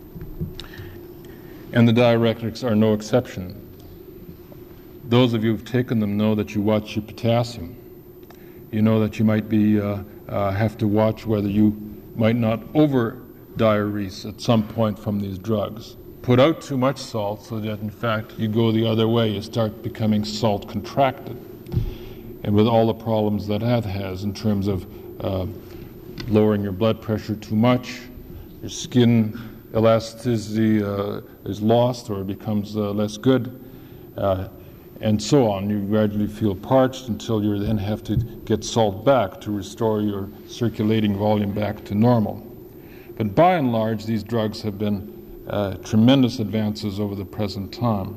And the diuretics are no exception. Those of you who've taken them know that you watch your potassium. You know that you might be have to watch whether you might not over-diurese at some point from these drugs. Put out too much salt so that, in fact, you go the other way. You start becoming salt-contracted. And with all the problems that has in terms of lowering your blood pressure too much, your skin elasticity is lost or becomes less good, and so on. You gradually feel parched until you then have to get salt back to restore your circulating volume back to normal. But by and large, these drugs have been tremendous advances over the present time.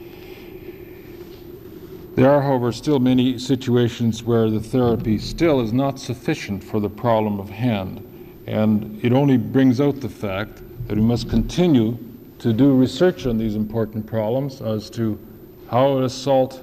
There are, however, still many situations where the therapy still is not sufficient for the problem of hand, and it only brings out the fact that we must continue to do research on these important problems as to how is salt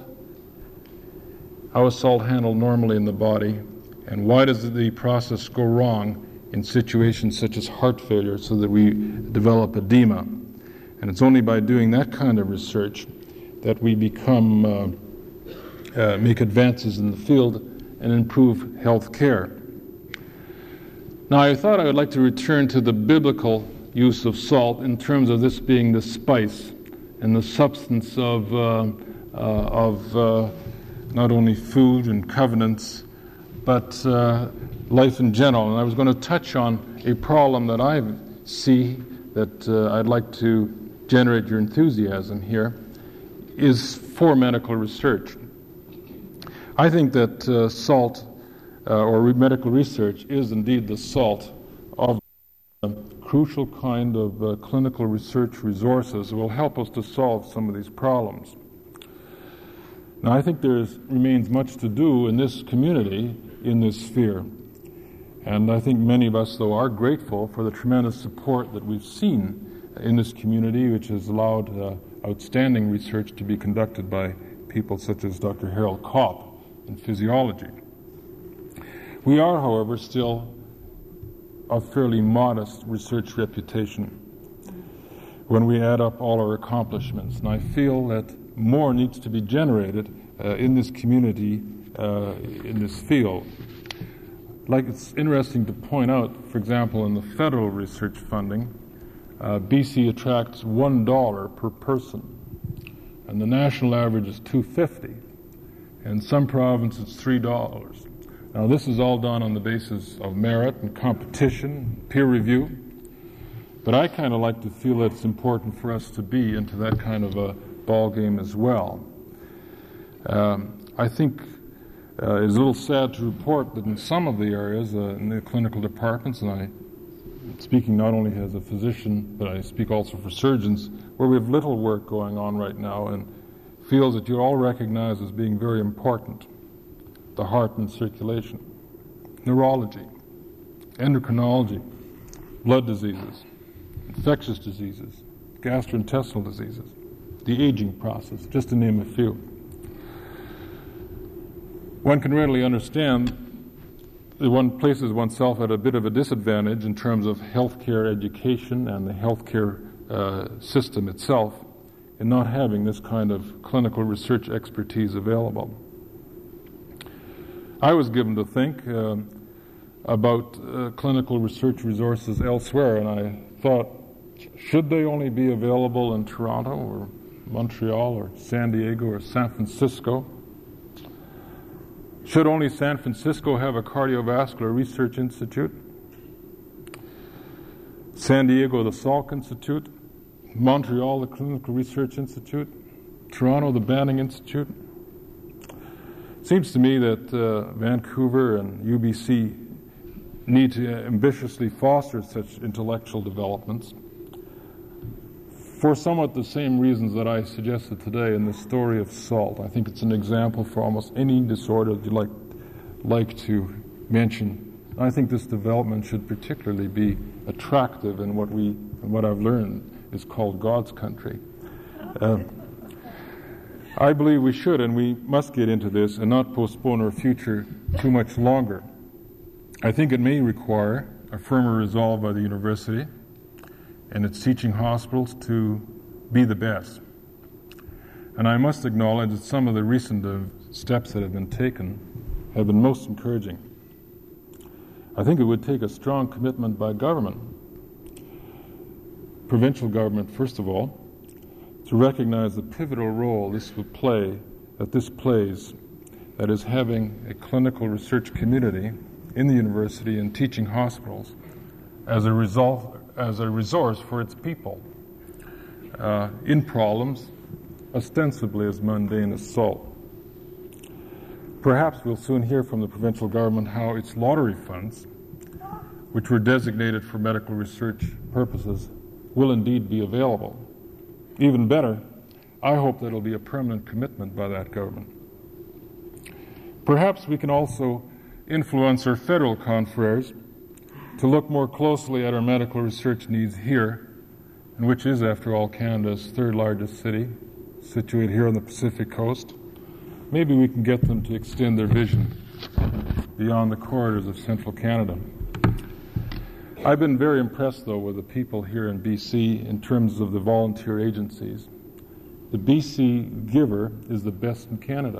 handled normally in the body, and why does the process go wrong in situations such as heart failure so that we develop edema. And it's only by doing that kind of research that we become make advances in the field and improve health care. Now, I thought I would like to return to the biblical use of salt in terms of this being the spice and the substance of not only food and covenants, but life in general. And I was going to touch on a problem that I see that I'd like to generate your enthusiasm here, is for medical research. I think that salt or medical research is indeed the salt of a crucial kind of clinical research resources that will help us to solve some of these problems. Now, I think there remains much to do in this community, in this sphere. And I think many of us, though, are grateful for the tremendous support that we've seen in this community, which has allowed outstanding research to be conducted by people such as Dr. Harold Kopp in physiology. We are, however, still a fairly modest research reputation when we add up all our accomplishments. And I feel that more needs to be generated in this community, in this field. Like, it's interesting to point out, for example, in the federal research funding, BC attracts $1 per person, and the national average is $2.50. In some provinces, it's $3. Now, this is all done on the basis of merit and competition, peer review, but I kind of like to feel that it's important for us to be into that kind of a ball game as well. I think it's a little sad to report that in some of the areas, in the clinical departments, and I'm speaking not only as a physician, but I speak also for surgeons, where we have little work going on right now and fields that you all recognize as being very important: the heart and circulation, neurology, endocrinology, blood diseases, infectious diseases, gastrointestinal diseases, the aging process, just to name a few. One can readily understand that one places oneself at a bit of a disadvantage in terms of healthcare education and the healthcare system itself in not having this kind of clinical research expertise available. I was given to think about clinical research resources elsewhere, and I thought Should they only be available in Toronto or Montreal or San Diego or San Francisco? Should only San Francisco have a cardiovascular research institute? San Diego, the Salk Institute? Montreal, the Clinical Research Institute? Toronto, the Banning Institute? Seems to me that Vancouver and UBC need to ambitiously foster such intellectual developments for somewhat the same reasons that I suggested today in the story of SALT. I think it's an example for almost any disorder that you'd like to mention. I think this development should particularly be attractive in what I've learned is called God's country. I believe we should and we must get into this and not postpone our future too much longer. I think it may require a firmer resolve by the university and its teaching hospitals to be the best. And I must acknowledge that some of the recent steps that have been taken have been most encouraging. I think it would take a strong commitment by government, provincial government first of all, to recognize the pivotal role this plays, that is having a clinical research community in the university and teaching hospitals as a resource for its people in problems ostensibly as mundane as SALT. Perhaps we'll soon hear from the provincial government how its lottery funds, which were designated for medical research purposes, will indeed be available. Even better, I hope that it'll be a permanent commitment by that government. Perhaps we can also influence our federal confreres to look more closely at our medical research needs here, and which is, after all, Canada's third largest city, situated here on the Pacific coast. Maybe we can get them to extend their vision beyond the corridors of central Canada. I've been very impressed, though, with the people here in BC in terms of the volunteer agencies. The BC Giver is the best in Canada.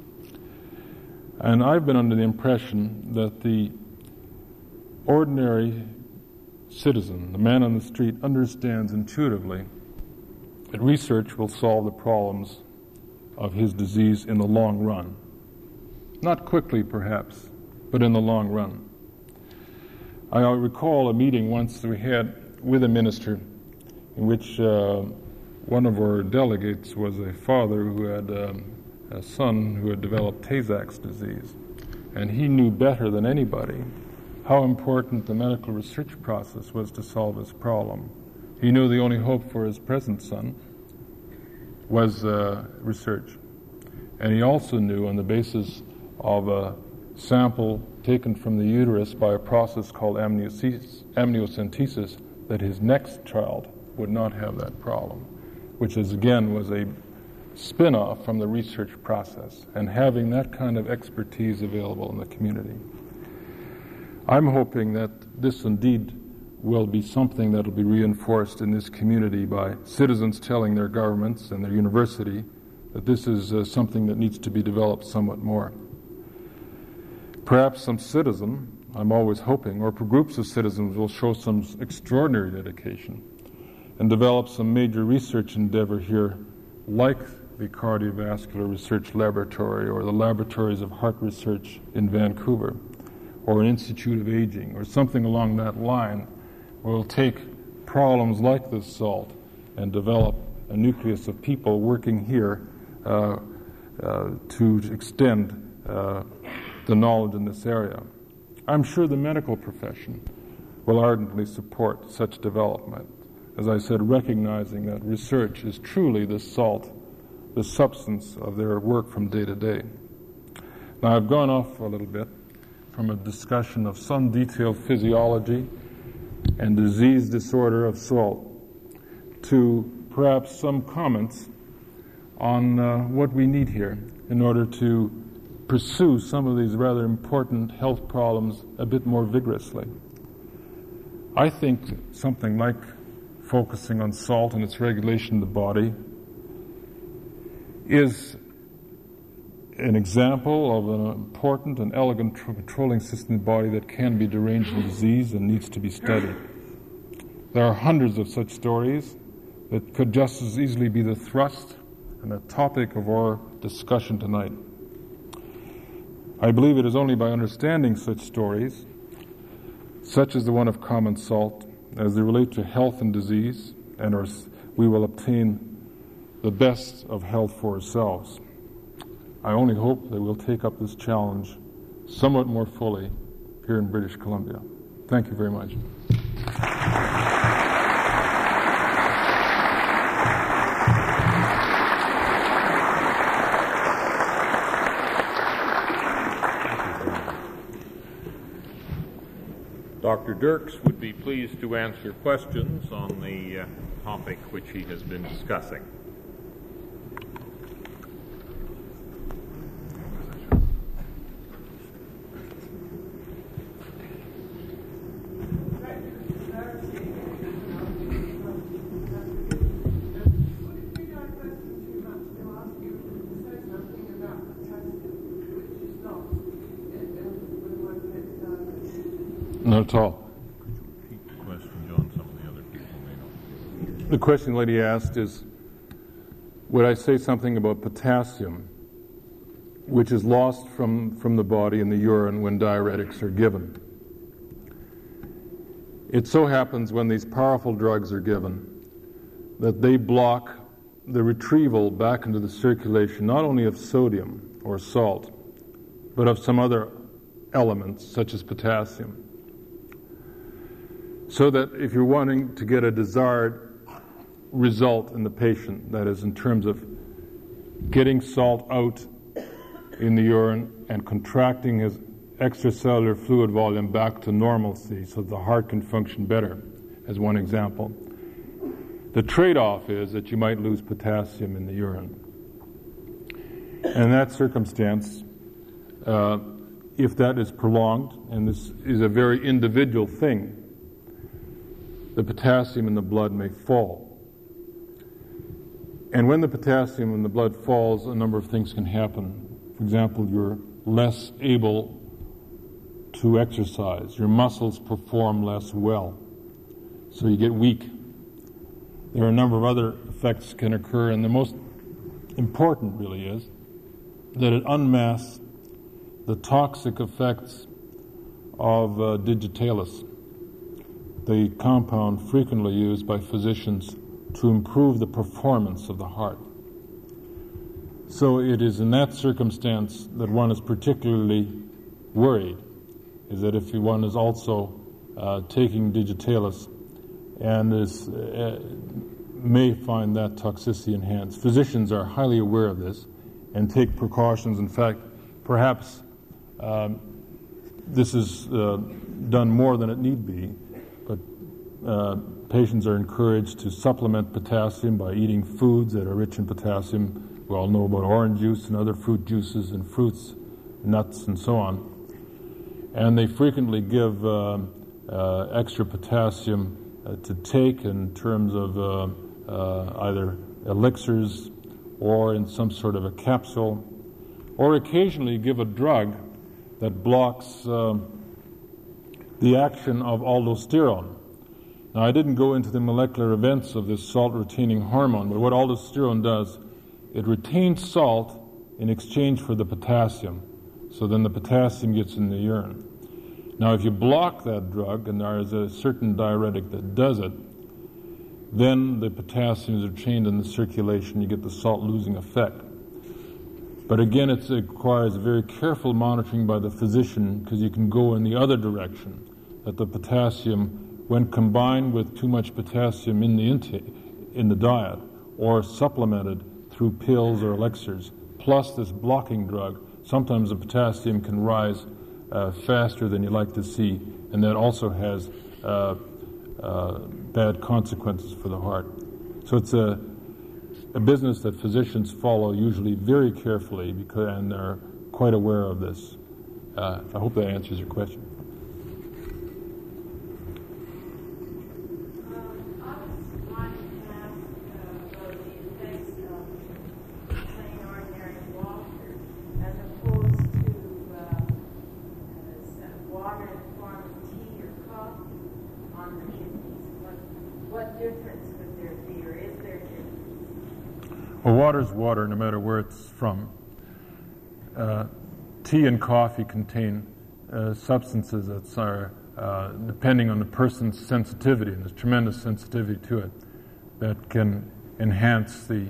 And I've been under the impression that the ordinary citizen, the man on the street, understands intuitively that research will solve the problems of his disease in the long run. Not quickly, perhaps, but in the long run. I recall a meeting once we had with a minister in which one of our delegates was a father who had a son who had developed Tay-Sachs disease. And he knew better than anybody how important the medical research process was to solve his problem. He knew the only hope for his present son was research. And he also knew, on the basis of a sample taken from the uterus by a process called amniocentesis, that his next child would not have that problem, which is, again, was a spin-off from the research process, and having that kind of expertise available in the community. I'm hoping that this indeed will be something that will be reinforced in this community by citizens telling their governments and their university that this is something that needs to be developed somewhat more. Perhaps some citizen, I'm always hoping, or groups of citizens will show some extraordinary dedication and develop some major research endeavor here, like the Cardiovascular Research Laboratory or the Laboratories of Heart Research in Vancouver, or an Institute of Aging, or something along that line, where we'll take problems like this SALT and develop a nucleus of people working here to extend the knowledge in this area. I'm sure the medical profession will ardently support such development. As I said, recognizing that research is truly the salt, the substance of their work from day to day. Now, I've gone off for a little bit from a discussion of some detailed physiology and disease disorder of SALT to perhaps some comments on what we need here in order to pursue some of these rather important health problems a bit more vigorously. I think something like focusing on SALT and its regulation in the body is an example of an important and elegant controlling system in the body that can be deranged in disease and needs to be studied. There are hundreds of such stories that could just as easily be the thrust and the topic of our discussion tonight. I believe it is only by understanding such stories, such as the one of common salt, as they relate to health and disease, and we will obtain the best of health for ourselves. I only hope that we'll take up this challenge somewhat more fully here in British Columbia. Thank you very much. Dr. Dirks would be pleased to answer questions on the topic which he has been discussing. Not at all. Could you repeat the question, John? Some of the other people may know. The question the lady asked is, would I say something about potassium, which is lost from the body in the urine when diuretics are given? It so happens when these powerful drugs are given that they block the retrieval back into the circulation not only of sodium or salt, but of some other elements such as potassium. So that if you're wanting to get a desired result in the patient, that is in terms of getting salt out in the urine and contracting his extracellular fluid volume back to normalcy so the heart can function better, as one example, the trade-off is that you might lose potassium in the urine. And in that circumstance, if that is prolonged, and this is a very individual thing, the potassium in the blood may fall. And when the potassium in the blood falls, a number of things can happen. For example, you're less able to exercise. Your muscles perform less well, so you get weak. There are a number of other effects can occur, and the most important really is that it unmasks the toxic effects of digitalis, the compound frequently used by physicians to improve the performance of the heart. So it is in that circumstance that one is particularly worried, is that if one is also taking digitalis and may find that toxicity enhanced. Physicians are highly aware of this and take precautions. In fact, perhaps this is done more than it need be, but patients are encouraged to supplement potassium by eating foods that are rich in potassium. We all know about orange juice and other fruit juices and fruits, nuts, and so on. And they frequently give extra potassium to take in terms of either elixirs or in some sort of a capsule, or occasionally give a drug that blocks the action of aldosterone. Now, I didn't go into the molecular events of this salt-retaining hormone, but what aldosterone does, it retains salt in exchange for the potassium. So then the potassium gets in the urine. Now, if you block that drug, and there is a certain diuretic that does it, then the potassium is retained in the circulation. You get the salt-losing effect. But again, it requires very careful monitoring by the physician, because you can go in the other direction, that the potassium, when combined with too much potassium in the diet, or supplemented through pills or elixirs, plus this blocking drug, sometimes the potassium can rise faster than you like to see, and that also has bad consequences for the heart. So it's a business that physicians follow usually very carefully, and they're quite aware of this. I hope that answers your question. what difference would there be, or is there difference? Well, water's water, no matter where it's from. Tea and coffee contain substances that are, depending on the person's sensitivity, and there's tremendous sensitivity to it, that can enhance the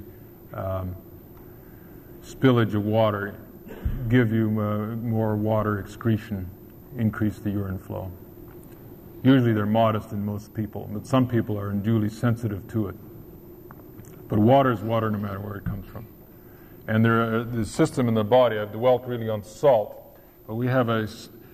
spillage of water, give you more water excretion, increase the urine flow. Usually they're modest in most people, but some people are unduly sensitive to it. But water is water no matter where it comes from. And the system in the body, I've dwelt really on salt, but we have a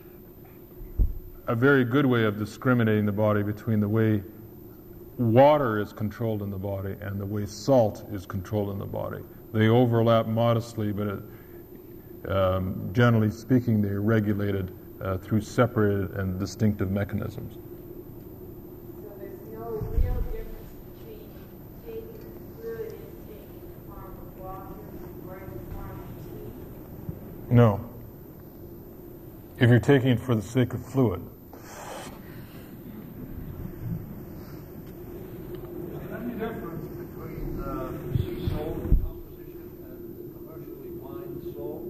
very good way of discriminating the body between the way water is controlled in the body and the way salt is controlled in the body. They overlap modestly, but generally speaking, they're regulated through separated and distinctive mechanisms. So there's no real difference between taking fluid intake in the form of water or in the form of tea? No. If you're taking it for the sake of fluid. Is there any difference between sea salt composition and commercially mined salt?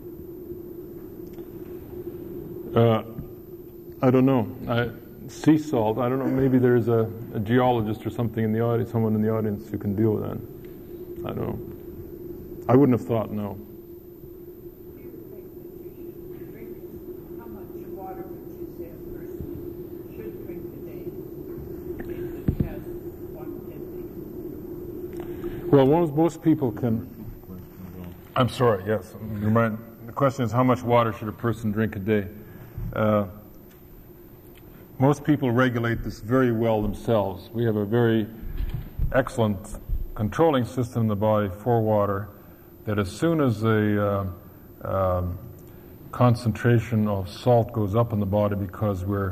I don't know. Sea salt, I don't know. Maybe there's a geologist or something in the audience, someone in the audience who can deal with that. I don't know. I wouldn't have thought no. Do you think that you should drink? How much water would you say a person should drink a day if it has one kidney? Well, most people can. I'm sorry. Yes, you're right. The question is, how much water should a person drink a day? Most people regulate this very well themselves. We have a very excellent controlling system in the body for water that as soon as the concentration of salt goes up in the body because we're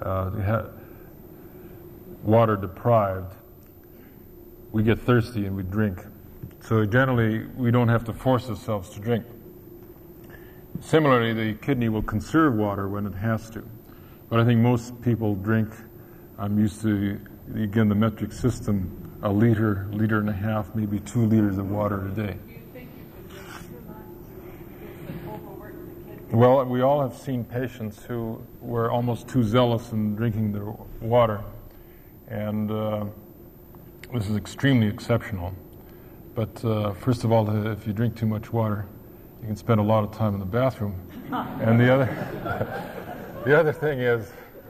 water deprived, we get thirsty and we drink. So generally, we don't have to force ourselves to drink. Similarly, the kidney will conserve water when it has to. But I think most people drink, I'm used to, again, the metric system, a liter, liter and a half, maybe 2 liters of water a day. Do you think you could drink too much? Does it overwork the kidney? Well, we all have seen patients who were almost too zealous in drinking their water. And this is extremely exceptional. But first of all, if you drink too much water, you can spend a lot of time in the bathroom. And the other thing is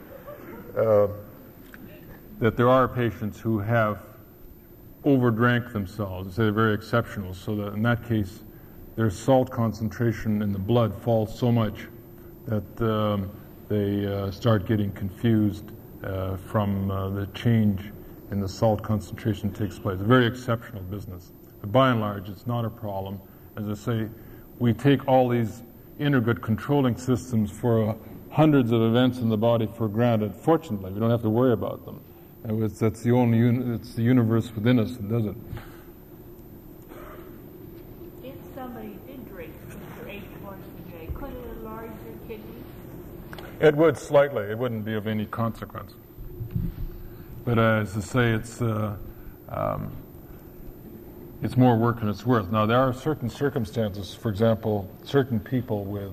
that there are patients who have overdrank themselves. They're very exceptional. So that in that case, their salt concentration in the blood falls so much that they start getting confused from the change in the salt concentration takes place. A very exceptional business. But by and large, it's not a problem. As I say, we take all these integrate controlling systems for hundreds of events in the body for granted. Fortunately, we don't have to worry about them. That's the only it's the universe within us that does it. If somebody did drink Mr. H. Morrison J., could it enlarge their kidneys? It would slightly. It wouldn't be of any consequence. But as I say, it's more work than it's worth. Now, there are certain circumstances, for example, certain people with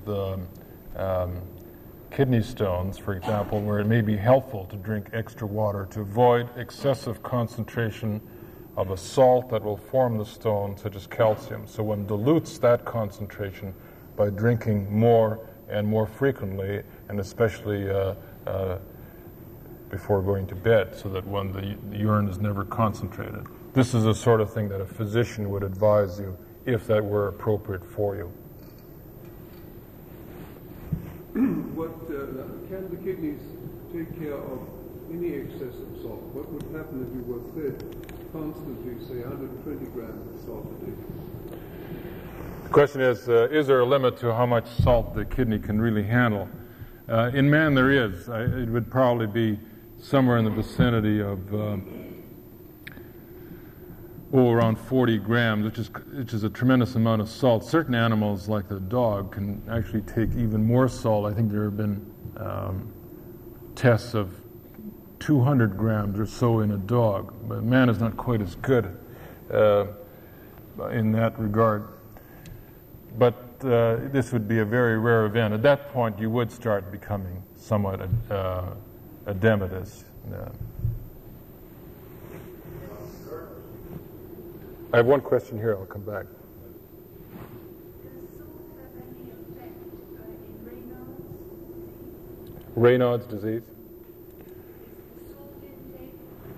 kidney stones, for example, where it may be helpful to drink extra water to avoid excessive concentration of a salt that will form the stone, such as calcium. So one dilutes that concentration by drinking more and more frequently, and especially before going to bed, so that when the urine is never concentrated. This is the sort of thing that a physician would advise you if that were appropriate for you. Can the kidneys take care of any excess of salt? What would happen if you were fed constantly, say, 120 grams of salt a day? The question is there a limit to how much salt the kidney can really handle? In man, there is. It would probably be somewhere in the vicinity of around 40 grams, which is a tremendous amount of salt. Certain animals, like the dog, can actually take even more salt. I think there have been tests of 200 grams or so in a dog. But man is not quite as good in that regard. But this would be a very rare event. At that point, you would start becoming somewhat edematous. I have one question here. I'll come back. Does salt have any effect in Raynaud's Raynaud's disease? disease? Is the salt intake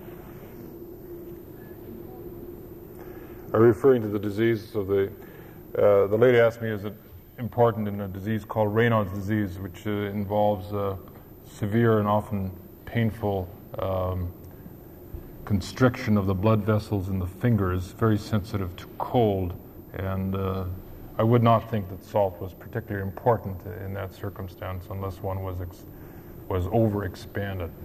important? Are you referring to the disease of the lady asked me, is it important in a disease called Raynaud's disease, which involves severe and often painful constriction of the blood vessels in the fingers, very sensitive to cold, and I would not think that salt was particularly important in that circumstance unless one was overexpanded.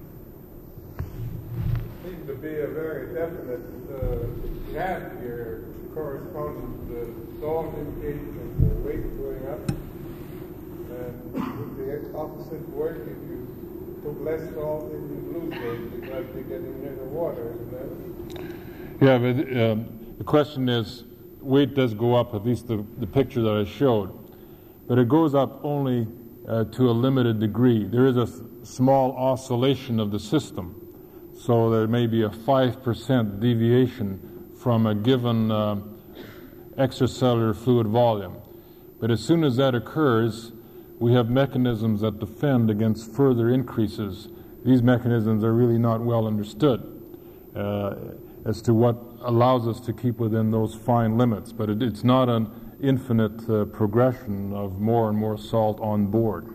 Seems to be a very definite gap here corresponding to the salt intake and the weight going up. And with the opposite work, if you put less salt, then you lose weight because you're getting near the water, isn't it? Yeah, but the question is, weight does go up, at least the picture that I showed, but it goes up only to a limited degree. There is a small oscillation of the system, so there may be a 5% deviation from a given extracellular fluid volume. But as soon as that occurs, we have mechanisms that defend against further increases. These mechanisms are really not well understood as to what allows us to keep within those fine limits, but it's not an infinite progression of more and more salt on board.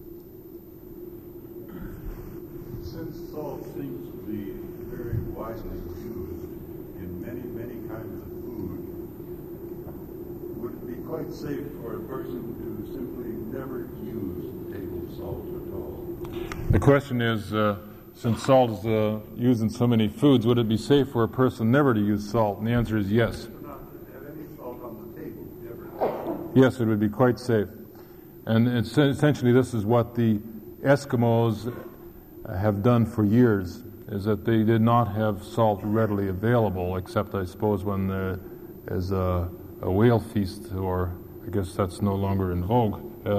Since salt seems to be very widely used in many kinds of food, would it be quite safe for a person to simply never use table salt at all? The question is, since salt is used in so many foods, would it be safe for a person never to use salt? And the answer is yes. Not to have any salt on the table, never. Yes, it would be quite safe. And it's essentially this is what the Eskimos have done for years, is that they did not have salt readily available, except I suppose when there is a whale feast, or I guess that's no longer in vogue.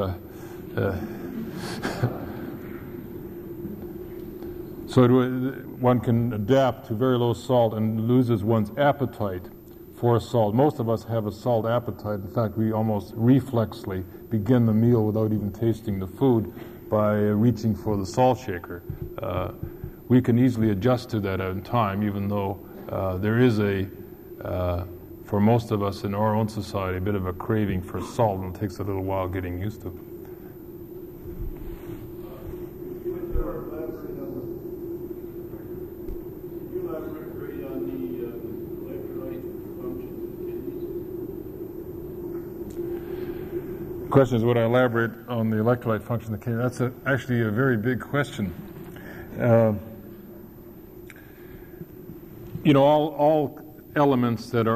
So one can adapt to very low salt and loses one's appetite for salt. Most of us have a salt appetite. In fact, we almost reflexly begin the meal without even tasting the food by reaching for the salt shaker. We can easily adjust to that in time, even though there is for most of us in our own society, a bit of a craving for salt, and it takes a little while getting used to it. The question is, would I elaborate on the electrolyte function of the kidney? That's actually a very big question. All elements that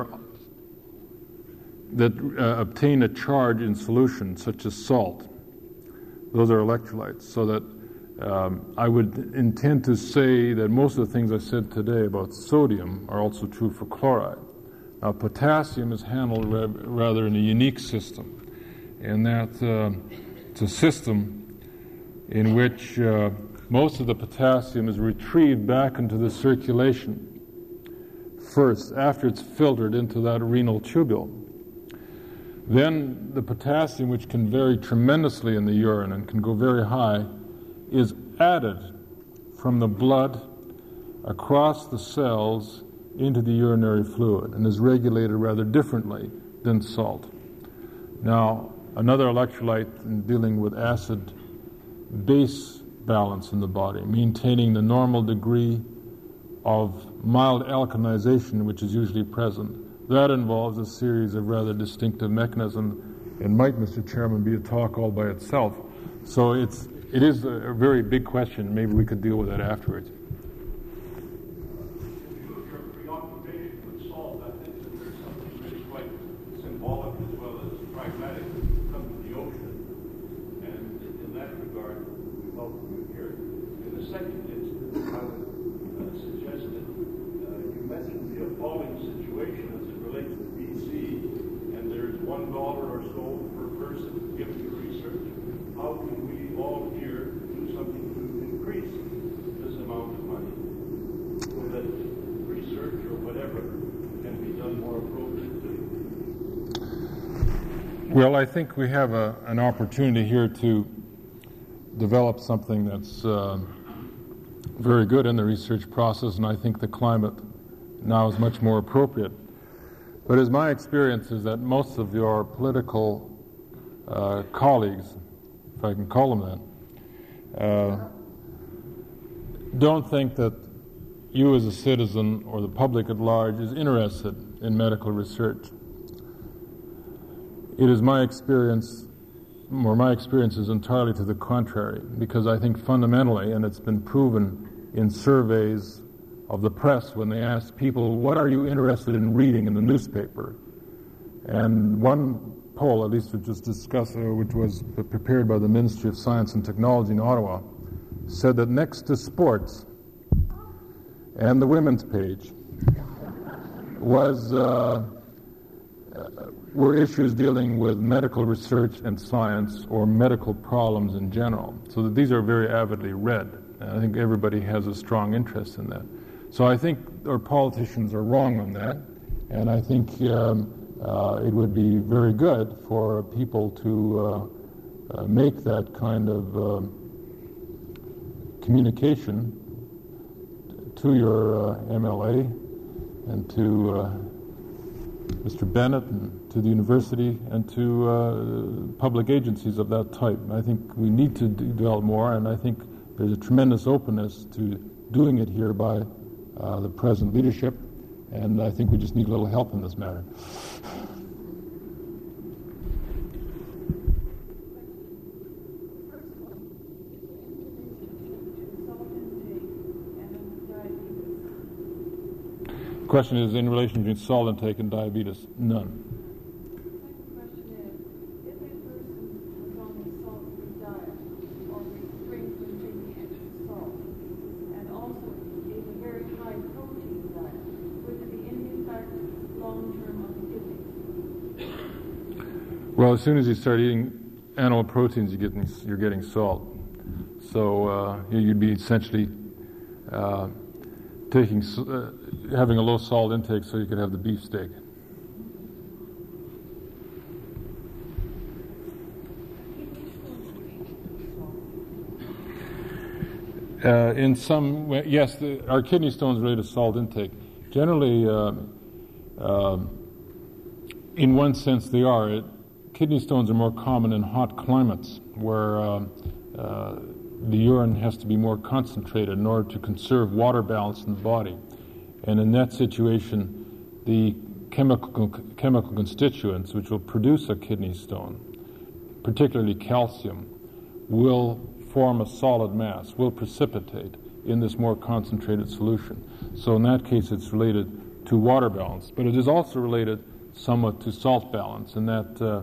obtain a charge in solution, such as salt, those are electrolytes. So that I would intend to say that most of the things I said today about sodium are also true for chloride. Now, potassium is handled rather in a unique system. And that's it's a system in which most of the potassium is retrieved back into the circulation first, after it's filtered into that renal tubule. Then the potassium, which can vary tremendously in the urine and can go very high, is added from the blood across the cells into the urinary fluid and is regulated rather differently than salt. Now, another electrolyte in dealing with acid-base balance in the body, maintaining the normal degree of mild alkalization, which is usually present. That involves a series of rather distinctive mechanisms, and might, Mr. Chairman, be a talk all by itself. So it is a very big question. Maybe we could deal with that afterwards. Your preoccupation with salt, I think that there's something really quite symbolic as well as pragmatic when you come to the ocean. And in that regard, we welcome you here. In the second instance, I would appalling situation as it relates to BC, and there's $1 or so per person given to research. How can we all here do something to increase this amount of money so that research or whatever can be done more appropriately? Well, I think we have an opportunity here to develop something that's very good in the research process, and I think the climate now is much more appropriate. But as my experience is that most of your political colleagues, if I can call them that, don't think that you as a citizen or the public at large is interested in medical research. It is my experience, or my experience is entirely to the contrary, because I think fundamentally, and it's been proven in surveys of the press when they ask people, what are you interested in reading in the newspaper? And one poll, at least which was prepared by the Ministry of Science and Technology in Ottawa, said that next to sports and the women's page were issues dealing with medical research and science or medical problems in general. So that these are very avidly read. And I think everybody has a strong interest in that. So I think our politicians are wrong on that. And I think it would be very good for people to make that kind of communication to your MLA and to Mr. Bennett and to the university and to public agencies of that type. I think we need to develop more, and I think there's a tremendous openness to doing it here by the present leadership, and I think we just need a little help in this matter. The question is in relation to salt intake and diabetes. None. Second question is, if a person was on a salt-free diet or refrained from taking extra salt, and also ate a very high protein diet, would there be any effect long-term on the kidneys? Well, as soon as you start eating animal proteins, you're getting salt. So you'd be essentially having a low salt intake so you could have the beefsteak. In some way, yes, our kidney stones relate to salt intake. Generally, in one sense they are. Kidney stones are more common in hot climates where the urine has to be more concentrated in order to conserve water balance in the body. And in that situation, the chemical constituents which will produce a kidney stone, particularly calcium, will form a solid mass, will precipitate in this more concentrated solution. So in that case, it's related to water balance. But it is also related somewhat to salt balance, in that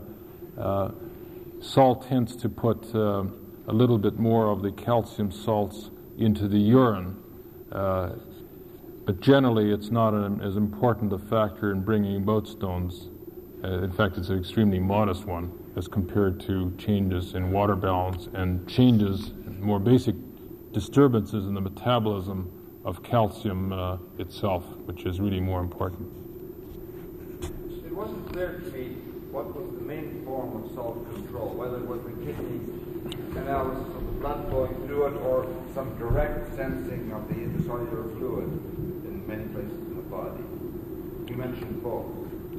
salt tends to put a little bit more of the calcium salts into the urine. But generally, it's not as important a factor in bringing about stones. In fact, it's an extremely modest one as compared to changes in water balance and changes, more basic disturbances in the metabolism of calcium itself, which is really more important. It wasn't clear to me what was the main form of salt control, whether it was the kidney analysis of the blood flowing through it or some direct sensing of the intracellular fluid in many places in the body. You mentioned both.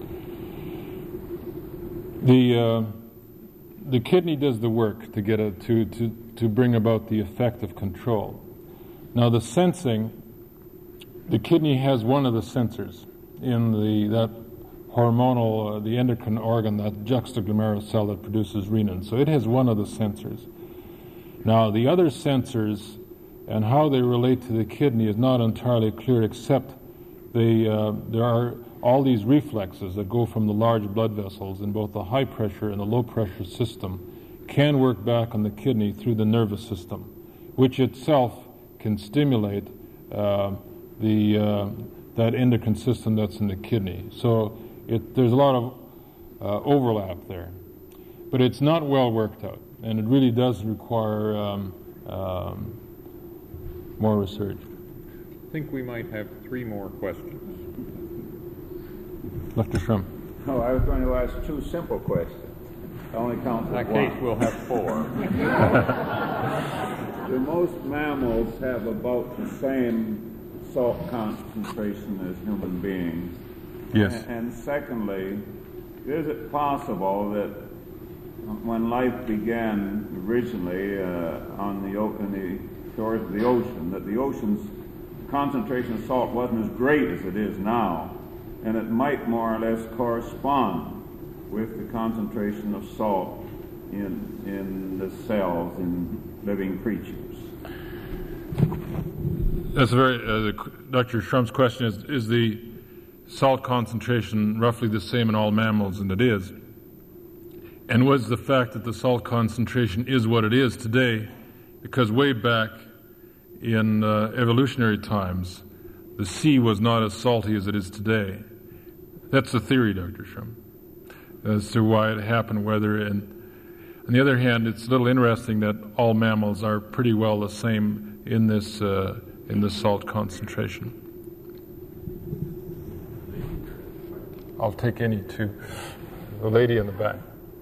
The kidney does the work to get to bring about the effect of control. Now the sensing, the kidney has one of the sensors in that hormonal, the endocrine organ, that juxtaglomerular cell that produces renin. So it has one of the sensors. Now the other sensors and how they relate to the kidney is not entirely clear, except there are all these reflexes that go from the large blood vessels in both the high pressure and the low pressure system can work back on the kidney through the nervous system, which itself can stimulate the that endocrine system that's in the kidney. So there's a lot of overlap there. But it's not well worked out, and it really does require more research. I think we might have 3 more questions. Dr. Shrum. Oh, I was going to ask 2 simple questions. I only count In that one. case, we'll have 4. Do most mammals have about the same salt concentration as human beings? Yes. And secondly, is it possible that when life began originally in the shores of the ocean, that the ocean's concentration of salt wasn't as great as it is now, and it might more or less correspond with the concentration of salt in the cells in living creatures? That's Dr. Shrum's question is the salt concentration roughly the same in all mammals, and it is. And was the fact that the salt concentration is what it is today because way back in evolutionary times, the sea was not as salty as it is today. That's the theory, Dr. Shrum, as to why it happened, on the other hand, it's a little interesting that all mammals are pretty well the same in this salt concentration. I'll take any 2. The lady in the back.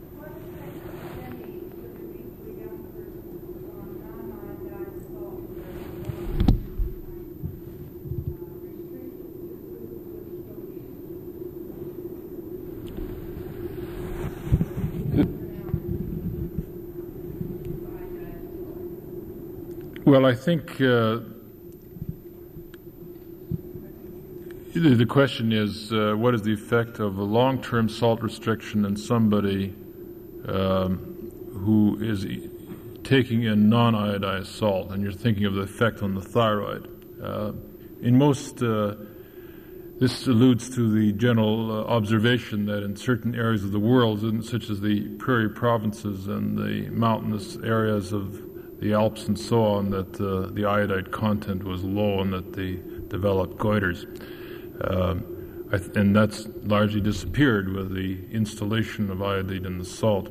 Well, I think the question is, what is the effect of a long-term salt restriction in somebody who is taking in non-iodized salt, and you're thinking of the effect on the thyroid. In most, this alludes to the general observation that in certain areas of the world, such as the prairie provinces and the mountainous areas of the Alps and so on, that the iodide content was low and that they developed goiters. And that's largely disappeared with the installation of iodide in the salt.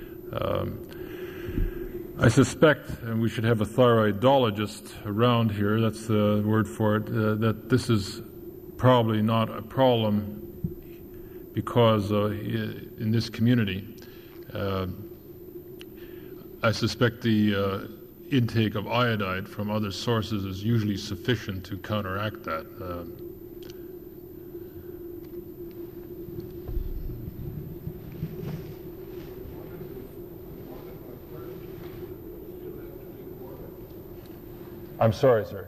I suspect, and we should have a thyroidologist around here, that's the word for it, that this is probably not a problem because in this community, I suspect the intake of iodide from other sources is usually sufficient to counteract that. I'm sorry, sir.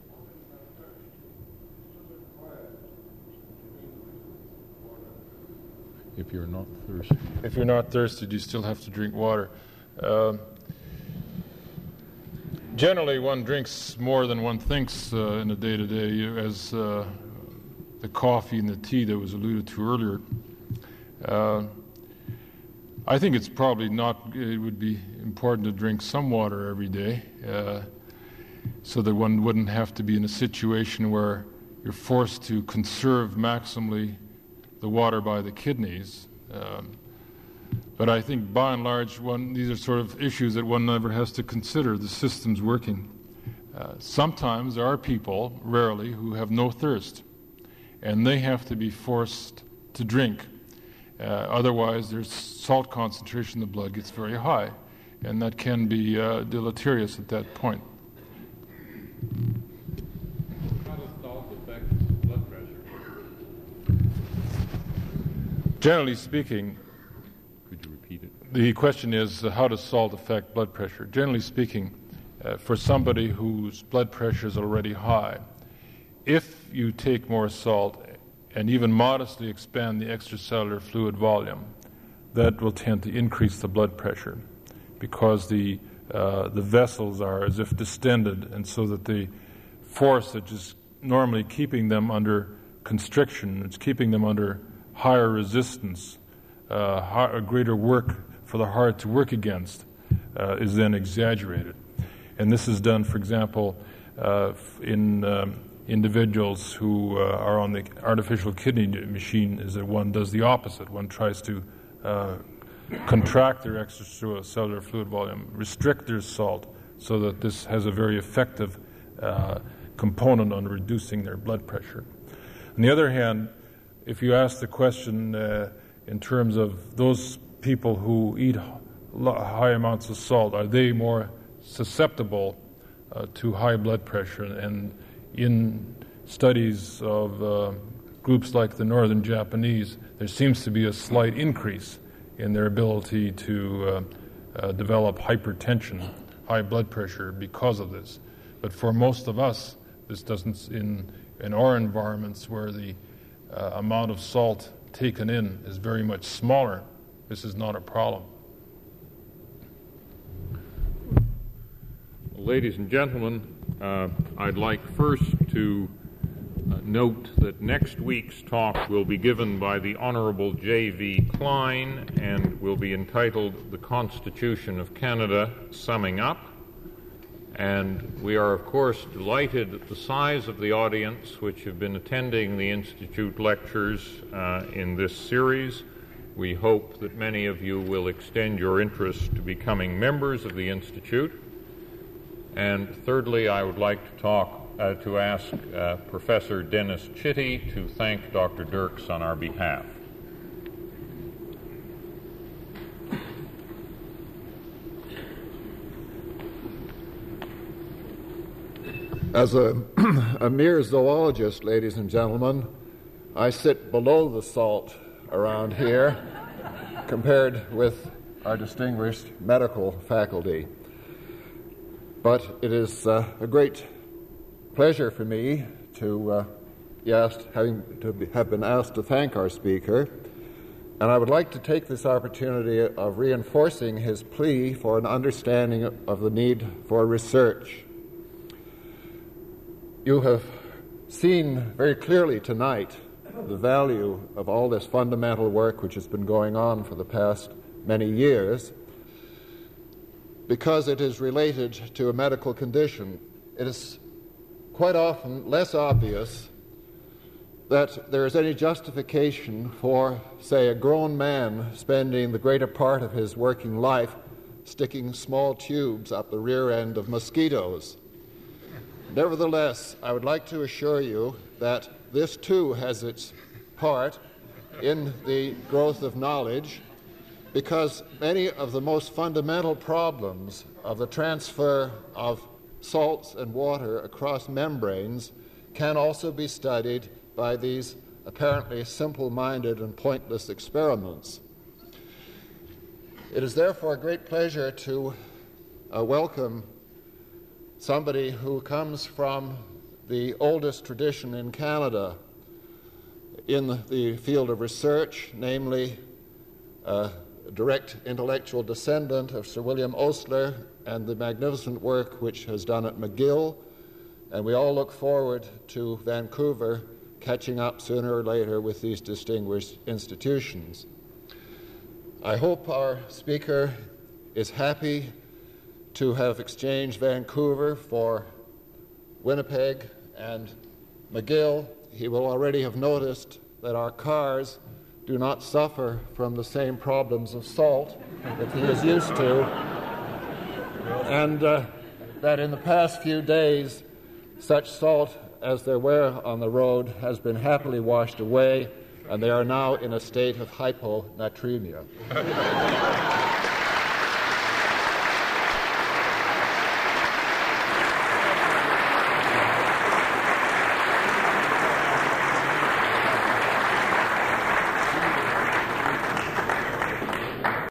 If you're not thirsty. If you're not thirsty, you still have to drink water. Generally, one drinks more than one thinks in a day-to-day, as the coffee and the tea that was alluded to earlier. I think it's probably not, it would be important to drink some water every day so that one wouldn't have to be in a situation where you're forced to conserve maximally the water by the kidneys. But I think by and large, these are sort of issues that one never has to consider, the system's working. Sometimes there are people, rarely, who have no thirst, and they have to be forced to drink. Otherwise, their salt concentration in the blood gets very high, and that can be deleterious at that point. How does salt affect blood pressure? Generally speaking, could you repeat it? The question is, how does salt affect blood pressure? Generally speaking, for somebody whose blood pressure is already high, if you take more salt and even modestly expand the extracellular fluid volume, that will tend to increase the blood pressure because the vessels are as if distended, and so that the force that is normally keeping them under constriction, it's keeping them under higher resistance, a greater work for the heart to work against, is then exaggerated. And this is done, for example, in individuals who are on the artificial kidney machine is that one does the opposite. One tries to contract their extracellular fluid volume, restrict their salt, so that this has a very effective component on reducing their blood pressure. On the other hand, if you ask the question in terms of those people who eat high amounts of salt, are they more susceptible to high blood pressure? And in studies of groups like the Northern Japanese, there seems to be a slight increase in their ability to develop hypertension, high blood pressure, because of this. But for most of us, this doesn't, in our environments where the amount of salt taken in is very much smaller, this is not a problem. Ladies and gentlemen, I'd like first to note that next week's talk will be given by the Honorable J.V. Klein and will be entitled The Constitution of Canada, Summing Up. And we are, of course, delighted at the size of the audience which have been attending the Institute lectures in this series. We hope that many of you will extend your interest to becoming members of the Institute. And thirdly, I would like to ask Professor Dennis Chitty to thank Dr. Dirks on our behalf. As a mere zoologist, ladies and gentlemen, I sit below the salt around here compared with our distinguished medical faculty. But it is a great pleasure for me to have been asked to thank our speaker, and I would like to take this opportunity of reinforcing his plea for an understanding of the need for research. You have seen very clearly tonight the value of all this fundamental work which has been going on for the past many years, because it is related to a medical condition. It is quite often less obvious that there is any justification for, say, a grown man spending the greater part of his working life sticking small tubes up the rear end of mosquitoes. Nevertheless, I would like to assure you that this too has its part in the growth of knowledge, because many of the most fundamental problems of the transfer of salts and water across membranes can also be studied by these apparently simple-minded and pointless experiments. It is therefore a great pleasure to welcome somebody who comes from the oldest tradition in Canada in the field of research, namely a direct intellectual descendant of Sir William Osler and the magnificent work which has done at McGill, and we all look forward to Vancouver catching up sooner or later with these distinguished institutions. I hope our speaker is happy to have exchanged Vancouver for Winnipeg and McGill. He will already have noticed that our cars do not suffer from the same problems of salt that he is used to, and that in the past few days such salt as there were on the road has been happily washed away, and they are now in a state of hyponatremia.